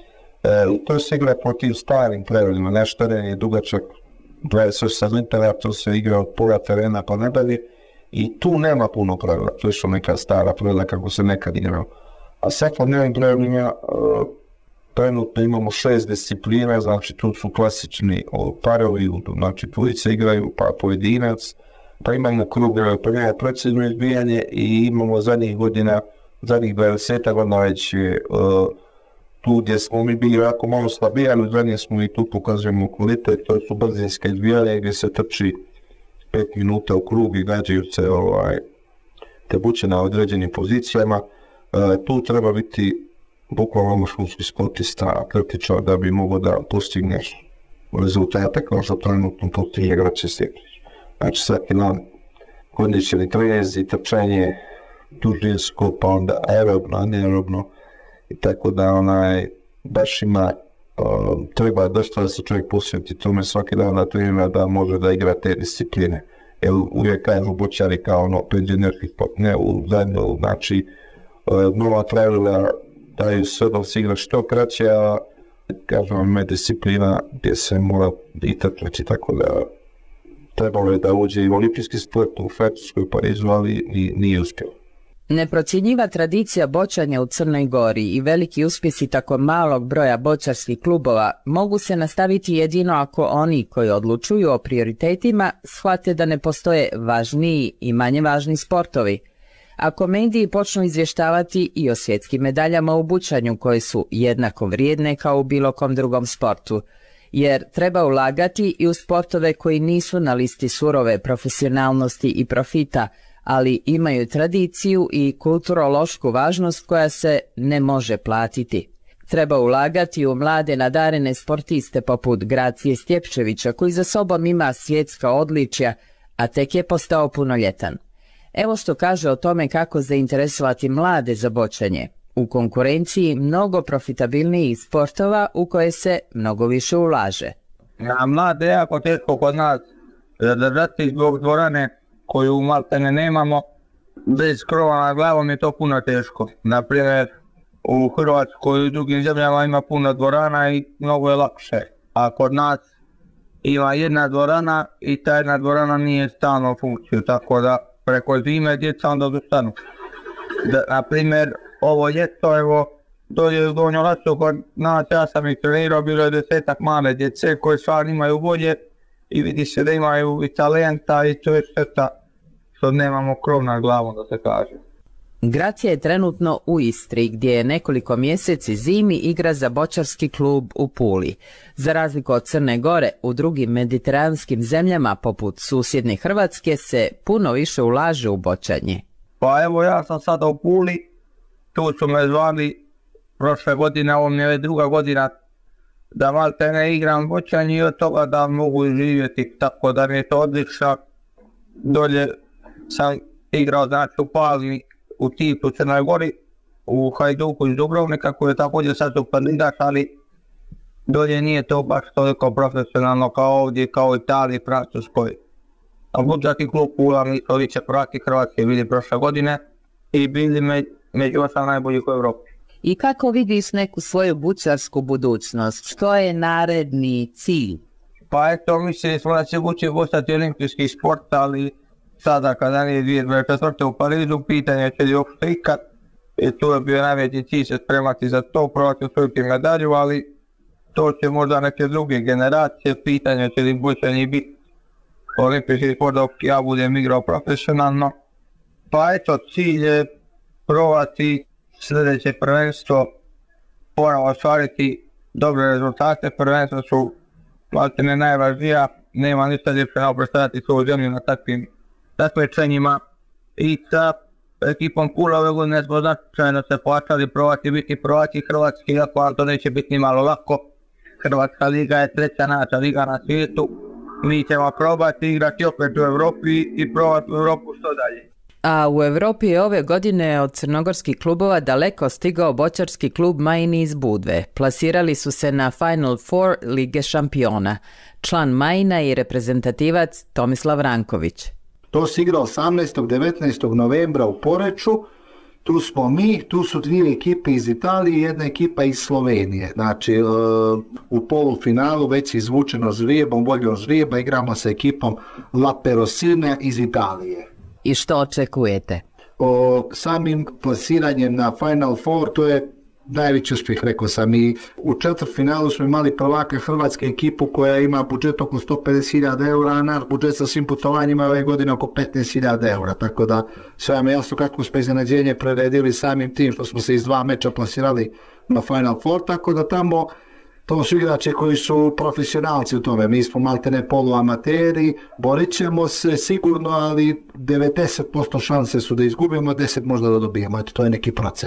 E, to se igra po tim starim pravilima, naš teren je dugačak dvadeset osam metara, to se igra od pola terena pa nadalje i tu nema puno pravila, to su neka stara pravila kako se nekad igrao. A svakodnevnim pravilima uh, trenutno imamo šest disciplina, znači tu su klasični o, parovi, znači dvojice igraju, pa pojedinac, pa imamo krug prije precizno izbijanje i imamo zadnjih godina, zadnjih dvadeset godina već uh, tu gdje smo mi bili jako malo slabiji, ali zadnje smo i tu pokazujemo kvalitet, to su brzinska izbijanja gdje se trči pet minuta u krug i gađaju se ovaj, te buče na određenim pozicijama. Uh, tu treba biti bukvalno vrhunski sportista, kritičar da bi mogao da postigneš rezultate kao što trenutno postigne igrače Stjepčić. Znači svaki dan kondicioni trezi, trčanje, dužinsko, pa onda aerobno, anaerobno, i tako da onaj, baš ima, uh, treba dosta da se čovjek posveti tome svaki dan na trenira da može da igra te discipline. Jer uvijek kažu bočari kao ono penzionerski sport, ne u zadnju, znači uh, nova pravila daju sve da se igra što kraće, a kažem vam je disciplina gdje se mora i trčati, tako da trebalo je da uđe i olimpijski sport u Francuskoj Parizu, ali nije uspjelo. Neprocjenjiva tradicija bočanja u Crnoj Gori i veliki uspjesi tako malog broja bočarskih klubova mogu se nastaviti jedino ako oni koji odlučuju o prioritetima shvate da ne postoje važniji i manje važni sportovi. Ako mediji počnu izvještavati i o svjetskim medaljama u bučanju koje su jednako vrijedne kao u bilo kom drugom sportu, jer treba ulagati i u sportove koji nisu na listi surove profesionalnosti i profita, ali imaju tradiciju i kulturološku važnost koja se ne može platiti. Treba ulagati u mlade nadarene sportiste poput Gracije Stjepčevića koji za sobom ima svjetska odličja, a tek je postao punoljetan. Evo što kaže o tome kako zainteresovati mlade za bočanje. U konkurenciji mnogo profitabilnijih sportova u koje se mnogo više ulaže. Na mlade je jako teško kod nas zadržati zbog dvorane koju maltene nemamo. Bez krova na glavom je to puno teško. Naprimjer, u Hrvatskoj i drugim zemljama ima puno dvorana i mnogo je lakše. A kod nas ima jedna dvorana i ta jedna dvorana nije stalno u funkciju, tako da preko zime djeca onda dostanu. Naprimjer, ovo ljeto, evo, dolje u Donjoj Lasu kod nas, ja sam ih trenirao, bilo je desetak male djece koje stvarno imaju volje i vidi se da imaju i talenta i to je šteta što nemamo krov nad glavom, da se kaže. Gracija je trenutno u Istri gdje je nekoliko mjeseci zimi igra za bočarski klub u Puli. Za razliku od Crne Gore, u drugim mediteranskim zemljama poput susjedne Hrvatske se puno više ulaže u bočanje. Pa evo ja sam sada u Puli, tu su me zvali prošle godine, ovo mi je druga godina da malte ne igram bočanje i od toga da mogu živjeti, tako da mi je to odlično. Dolje sam igrao znači u Pali, u Tipu, Crnoj Gori, u Hajduku iz Dubrovnika koji je također sad u Prlidaš, ali dolje nije to baš toliko profesionalno kao ovdje, kao u Italiji, Francuskoj. A bočarski klub Pula, mi smo više prvaki Hrvatske bili prošle godine i bili me, među osam najboljih u Evropi. I kako vidiš neku svoju bučarsku budućnost? Što je naredni cilj? Pa eto, mislili smo da će buče postati olimpijski sport, ali sada kada nije dvije tisuće dvadeset četvrte u Parizu, pitanje će li uopšte ikad. I tu je bio najveći cilj se spremati za to, probati osvojiti medalju, ali to će možda neke druge generacije, pitanje će li bočanje biti olimpijski sport dok ja budem igrao profesionalno. Pa eto, cilj je probati sljedeće prvenstvo, moramo ostvariti dobre rezultate, prvenstva su maltene najvažnija, nema ništa ljepše nego predstavljati svoju zemlju na takvim takmičenjima i sa ekipom Pula ove godine smo značajno se plaćali probati biti prvaki Hrvatski, iako vam to neće biti ni malo lako. Hrvatska liga je treća najjača liga na svijetu, mi ćemo probati igrati opet u Evropi i probati u Evropu što dalje. A u Evropi je ove godine od crnogorskih klubova daleko stigao bočarski klub Majini iz Budve. Plasirali su se na Final Four Lige šampiona. Član Majina i reprezentativac Tomislav Ranković. To se igra osamnaestog i devetnaestog novembra u Poreču. Tu smo mi, tu su dvije ekipe iz Italije i jedna ekipa iz Slovenije. Znači, u polufinalu već je izvučeno žrijebom, voljom žrijeba, igramo sa ekipom La Perosina iz Italije. I što očekujete? O samim plasiranjem na Final Four, to je najveći uspjeh, rekao sam. I u četvrtfinalu smo imali prvaka Hrvatske ekipu koja ima budžet oko sto pedeset hiljada eura, a naš budžet sa svim putovanjima ove godine oko petnaest hiljada eura. Tako da sve vam je jasno kako smo iznenađenje preredili samim tim što smo se iz dva meča plasirali na Final Four, tako da tamo to su igrače koji su profesionalci u tome. Mi smo maltene poluamateri, borit ćemo se sigurno, ali devedeset posto šanse su da izgubimo, deset možda da dobijemo. Eto, to je neki procenat.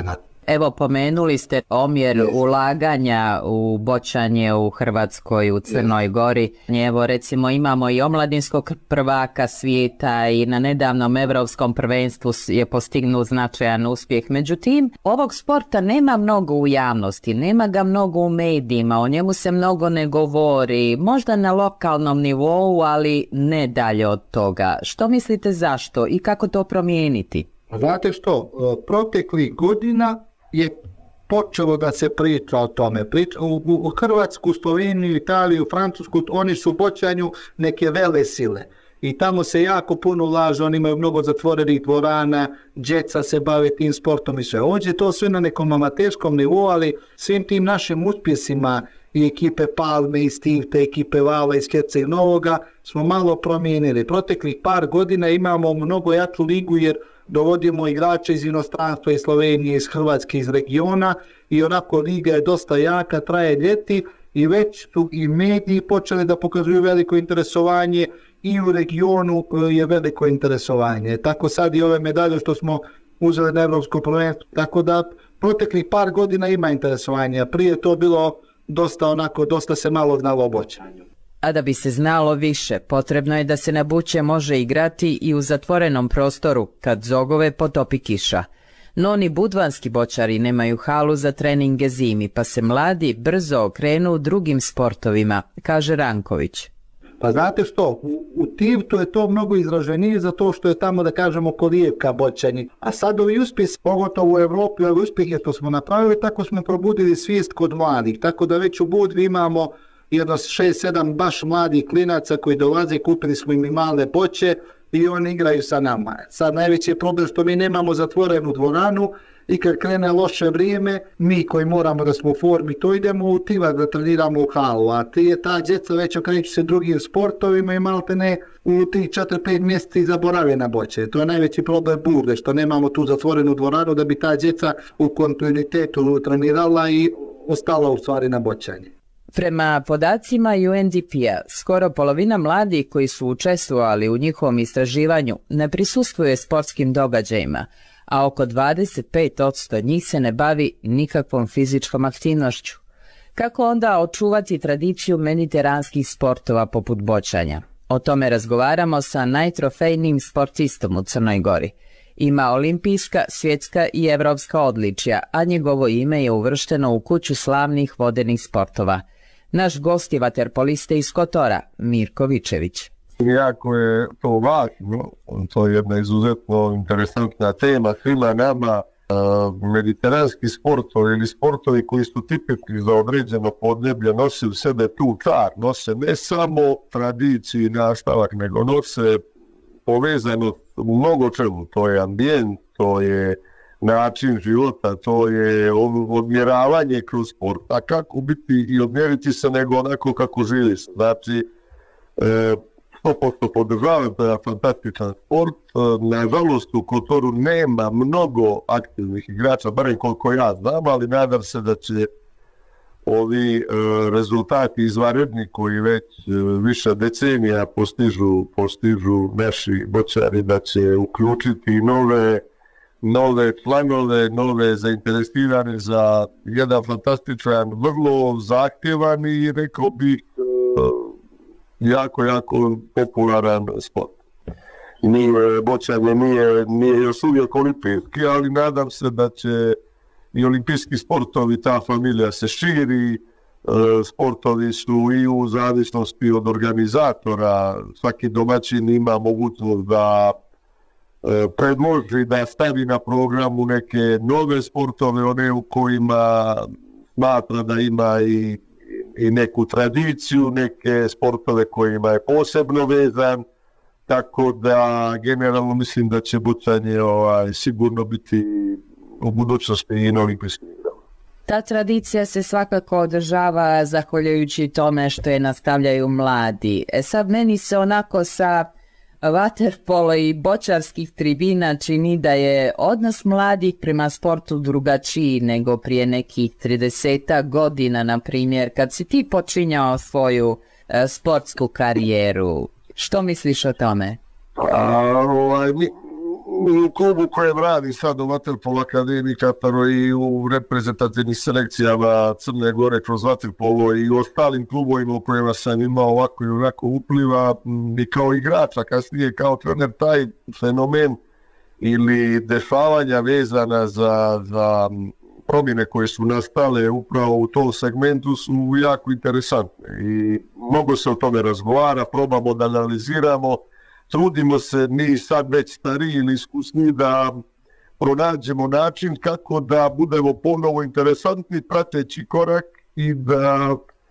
Evo, pomenuli ste omjer yes. ulaganja u bočanje u Hrvatskoj, u Crnoj yes. Gori. Evo, recimo, imamo i omladinskog prvaka svijeta i na nedavnom evropskom prvenstvu je postignut značajan uspjeh. Međutim, ovog sporta nema mnogo u javnosti, nema ga mnogo u medijima, o njemu se mnogo ne govori, možda na lokalnom nivou, ali ne dalje od toga. Što mislite zašto i kako to promijeniti? Znate što, proteklih godina je počelo da se priča o tome. Priča, u, u Hrvatsku, Sloveniju, Italiju, Francusku, oni su u bočanju neke vele sile. I tamo se jako puno ulaže, oni imaju mnogo zatvorenih dvorana, djeca se bave tim sportom i sve. Ovdje je to sve na nekom amaterskom nivou, ali svim tim našim uspjesima i ekipe Palme, i Stivte, ekipe Vala, iz Herceg Novoga smo malo promijenili. Proteklih par godina imamo mnogo jaču ligu jer dovodimo igrače iz inostranstva, iz Slovenije, iz Hrvatske, iz regiona i onako liga je dosta jaka, traje ljeti i već su i mediji počeli da pokazuju veliko interesovanje i u regionu je veliko interesovanje. Tako sad i ove medalje što smo uzeli na Evropsko prvenstvo, tako da proteklih par godina ima interesovanja. Prije je to bilo dosta onako, dosta se malo znalo o bočanju. A da bi se znalo više, potrebno je da se na buće može igrati i u zatvorenom prostoru kad zogove potopi kiša. No ni budvanski bočari nemaju halu za treninge zimi, pa se mladi brzo okrenu drugim sportovima, kaže Ranković. Pa znate što, u, u Tivtu je to mnogo izraženije zato što je tamo, da kažemo, kolijevka bočanje. A sad ovi uspjeh, pogotovo u Evropi, ovi uspjehe što smo napravili, tako smo probudili svijest kod mladih. Tako da već u Budvi imamo jedno šest sedam baš mladih klinaca koji dolaze, kupili smo im i male boče i oni igraju sa nama. Sad najveći je problem što mi nemamo zatvorenu dvoranu i kad krene loše vrijeme, mi koji moramo da smo u formi, to idemo u Tivar da treniramo u halu, a ti je ta djeca već okreću se drugim sportovima i malo te ne u tih četiri pet mjeseci zaborave na boče. To je najveći problem Bude, što nemamo tu zatvorenu dvoranu da bi ta djeca u kontinuitetu trenirala i ostala u stvari na bočanje. Prema podacima U N D P-a, skoro polovina mladih koji su učestvovali u njihovom istraživanju ne prisustvuje sportskim događajima, a oko dvadeset pet posto njih se ne bavi nikakvom fizičkom aktivnošću. Kako onda očuvati tradiciju mediteranskih sportova poput bočanja? O tome razgovaramo sa najtrofejnijim sportistom u Crnoj Gori. Ima olimpijska, svjetska i evropska odličja, a njegovo ime je uvršteno u kuću slavnih vodenih sportova. Naš gost je vaterpolista iz Kotora, Mirko Vičević. Jako je to važno, to je jedna izuzetno interesantna tema svima nama. Mediteranski sportovi ili sportovi koji su tipični za određeno podneblje nose u sebe tu čar, nose ne samo tradiciju i nastavak, nego nose povezano u mnogo čemu. To je ambijent, to je način života, to je odmjeravanje kroz sport. A kako biti i odmjeriti se nego onako kako živiš. Znači, sto posto podržavam da fantastičan sport. Nažalost, u Kotoru nema mnogo aktivnih igrača, barem koliko ja znam, ali nadam se da će ovi rezultati izvanredni koji već više decenija postižu, postižu naši bočari, da će uključiti nove nove članove, nove zainteresirane za jedan fantastičan, vrlo zahtjevan i rekao bih jako, jako popularan sport. Nije, bočanje nije, nije još uvijek olimpijski, ali nadam se da će i olimpijski sportovi, ta familija se širi, sportovi su i u zavisnosti od organizatora, svaki domaćin ima mogućnost da predloži da stavi na programu neke nove sportove, one u kojima smatra da ima i, i neku tradiciju, neke sportove kojima je posebno vezan, tako da generalno mislim da će bočanje ovaj, sigurno biti u budućnosti i na olimpijskim igrama. Ta tradicija se svakako održava zahvaljujući tome što je nastavljaju mladi. E sad meni se onako sa vaterpolo i bočarskih tribina čini da je odnos mladih prema sportu drugačiji nego prije nekih tridesetak godina, na primjer, kad si ti počinjao svoju e, sportsku karijeru. Što misliš o tome? A, ovaj, u klubu kojem radi sad u Vaterpolo Akademiji Kataro i u reprezentativnim selekcijama Crne Gore kroz Vaterpolo i u ostalim klubovima u kojima sam imao ovako i onako upliva i kao igrač, a kasnije kao trener, taj fenomen ili dešavanja vezana za, za promjene koje su nastale upravo u tom segmentu su jako interesantne i mnogo se o tome razgovara, probamo da analiziramo, trudimo se mi sad već stariji ili iskusni da pronađemo način kako da budemo ponovo interesantni prateći korak i da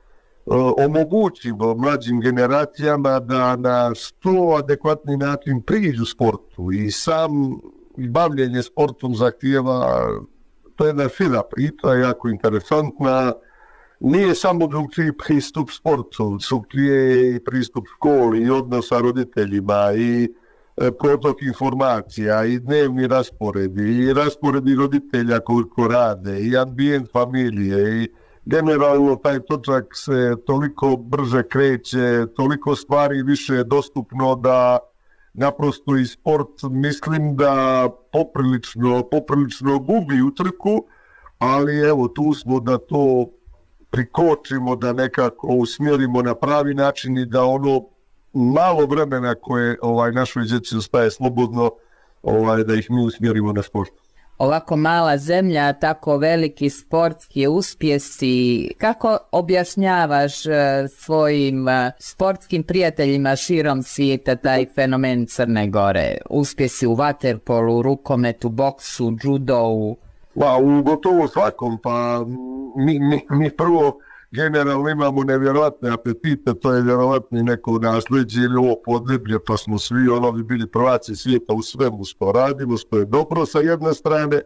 uh, omogućimo mlađim generacijama da na što adekvatni način priđu sportu i sam bavljenje sportom zahtijeva, to je jedna fina priča, jako interesantna. Nije samo drugčiji pristup sportu, drugčiji pristup školi i odnos sa roditeljima i e, protok informacija i dnevni rasporedi i rasporedi roditelja koliko rade i ambijent familije i generalno taj točak se toliko brže kreće, toliko stvari više je dostupno da naprosto i sport mislim da poprilično, poprilično gubi utrku, ali evo tu smo da to prikočimo, da nekako usmjerimo na pravi način i da ono malo vremena koje ovaj, našoj djeci ostaje slobodno, ovaj, da ih mi usmjerimo na sport. Ovako mala zemlja, tako veliki sportski uspjesi, kako objašnjavaš uh, svojim uh, sportskim prijateljima širom svijeta taj fenomen Crne Gore? Uspjesi u vaterpolu, rukometu, boksu, judovu? Pa, u gotovo svakom, pa mi, mi, mi prvo generalno imamo nevjerojatne apetite, to je vjerovatno neko nasljeđe ili ovo podneblje, pa smo svi ono bi bili prvaci svijeta u svemu što radimo, što je dobro sa jedne strane,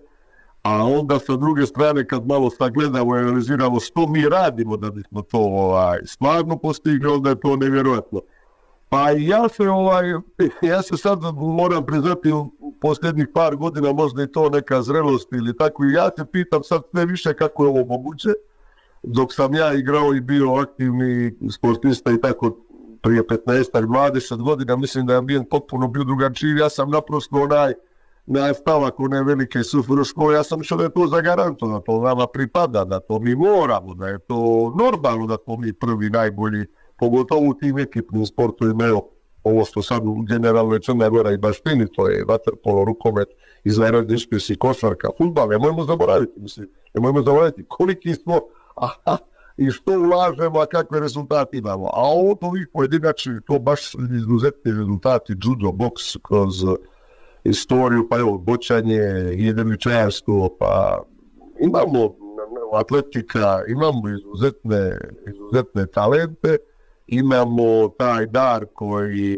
a onda sa druge strane kad malo sagledamo i analiziramo što mi radimo da bismo to ovaj, stvarno postigli, onda je to nevjerojatno. Pa ja se, ovaj, ja se sad moram priznati u posljednjih par godina, možda i to neka zrelost ili tako, i ja se pitam sad sve više kako je ovo moguće. Dok sam ja igrao i bio aktivni sportista i tako prije petnaest dvadeset godina, mislim da je ambijent potpuno bio drugačiji. Ja sam naprosto onaj nastavak one velike sufero škole, ja sam išao da je to zagaranto, da to nama pripada, da to mi moramo, da je to normalno da smo mi prvi najbolji, pogotovo u tim ekipnim sportovima. Evo, ovo što sad generalno je Crna Gora i baštini, to je vaterpolo, rukomet, izvanredni uspjesi, košarka, fudbal, nemojmo zaboraviti, mislim, nemojmo zaboraviti koliki smo, aha, i što ulažemo, a kakve rezultate imamo. A ovo ovih pojedinačnih, to baš izuzetni rezultati, judo, boks, kroz istoriju, pa evo, bočanje, jedriličarstvo, pa imamo atletika, imamo izuzetne, izuzetne talente, imamo taj dar koji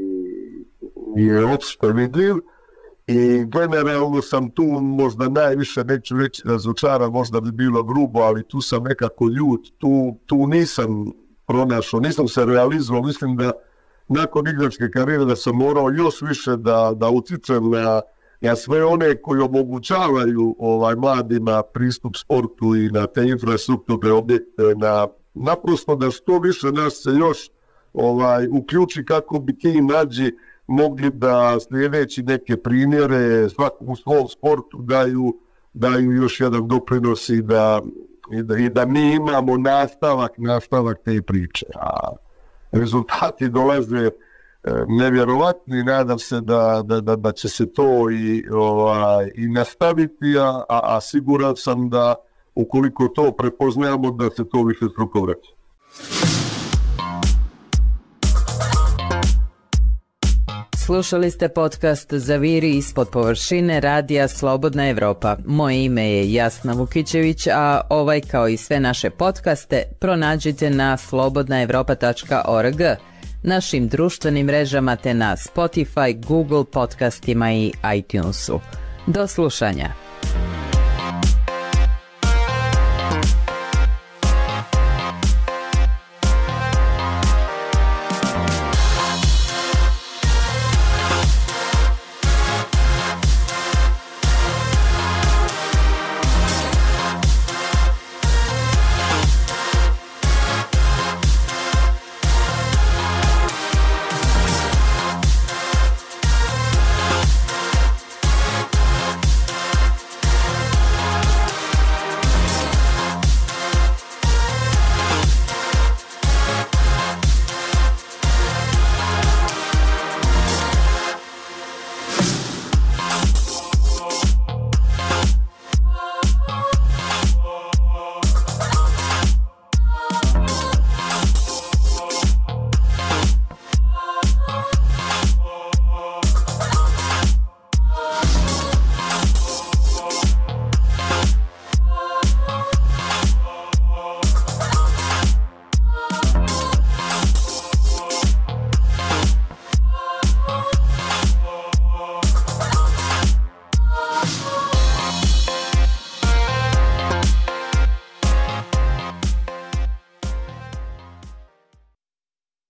je opšte vidljiv i generalno sam tu možda najviše, neću reći razočaran, možda bi bilo grubo, ali tu sam nekako ljut, tu, tu nisam pronašao, nisam se realizovao, mislim da nakon igračke karijere da sam morao još više da, da utičem na, na sve one koji omogućavaju ovaj, mladima pristup sportu i na te infrastrukturne objekte, na, naprosto da što više nas se još ovaj, uključi kako bi ti mlađi mogli da sljedeći neke primjere svakom u svom sportu daju, daju još jedan doprinos i da, i da, i da mi imamo nastavak, nastavak te priče. A rezultati dolaze e, nevjerovatni, nadam se da, da, da, da će se to i, ovaj, i nastaviti, a, a, a siguran sam da ukoliko to prepoznamo da se to više struko vraća. Slušali ste podcast Zaviri ispod površine radija Slobodna Evropa. Moje ime je Jasna Vukićević, a ovaj kao i sve naše podcaste pronađite na slobodna evropa tačka org, našim društvenim mrežama te na Spotify, Google podcastima i iTunesu. Do slušanja!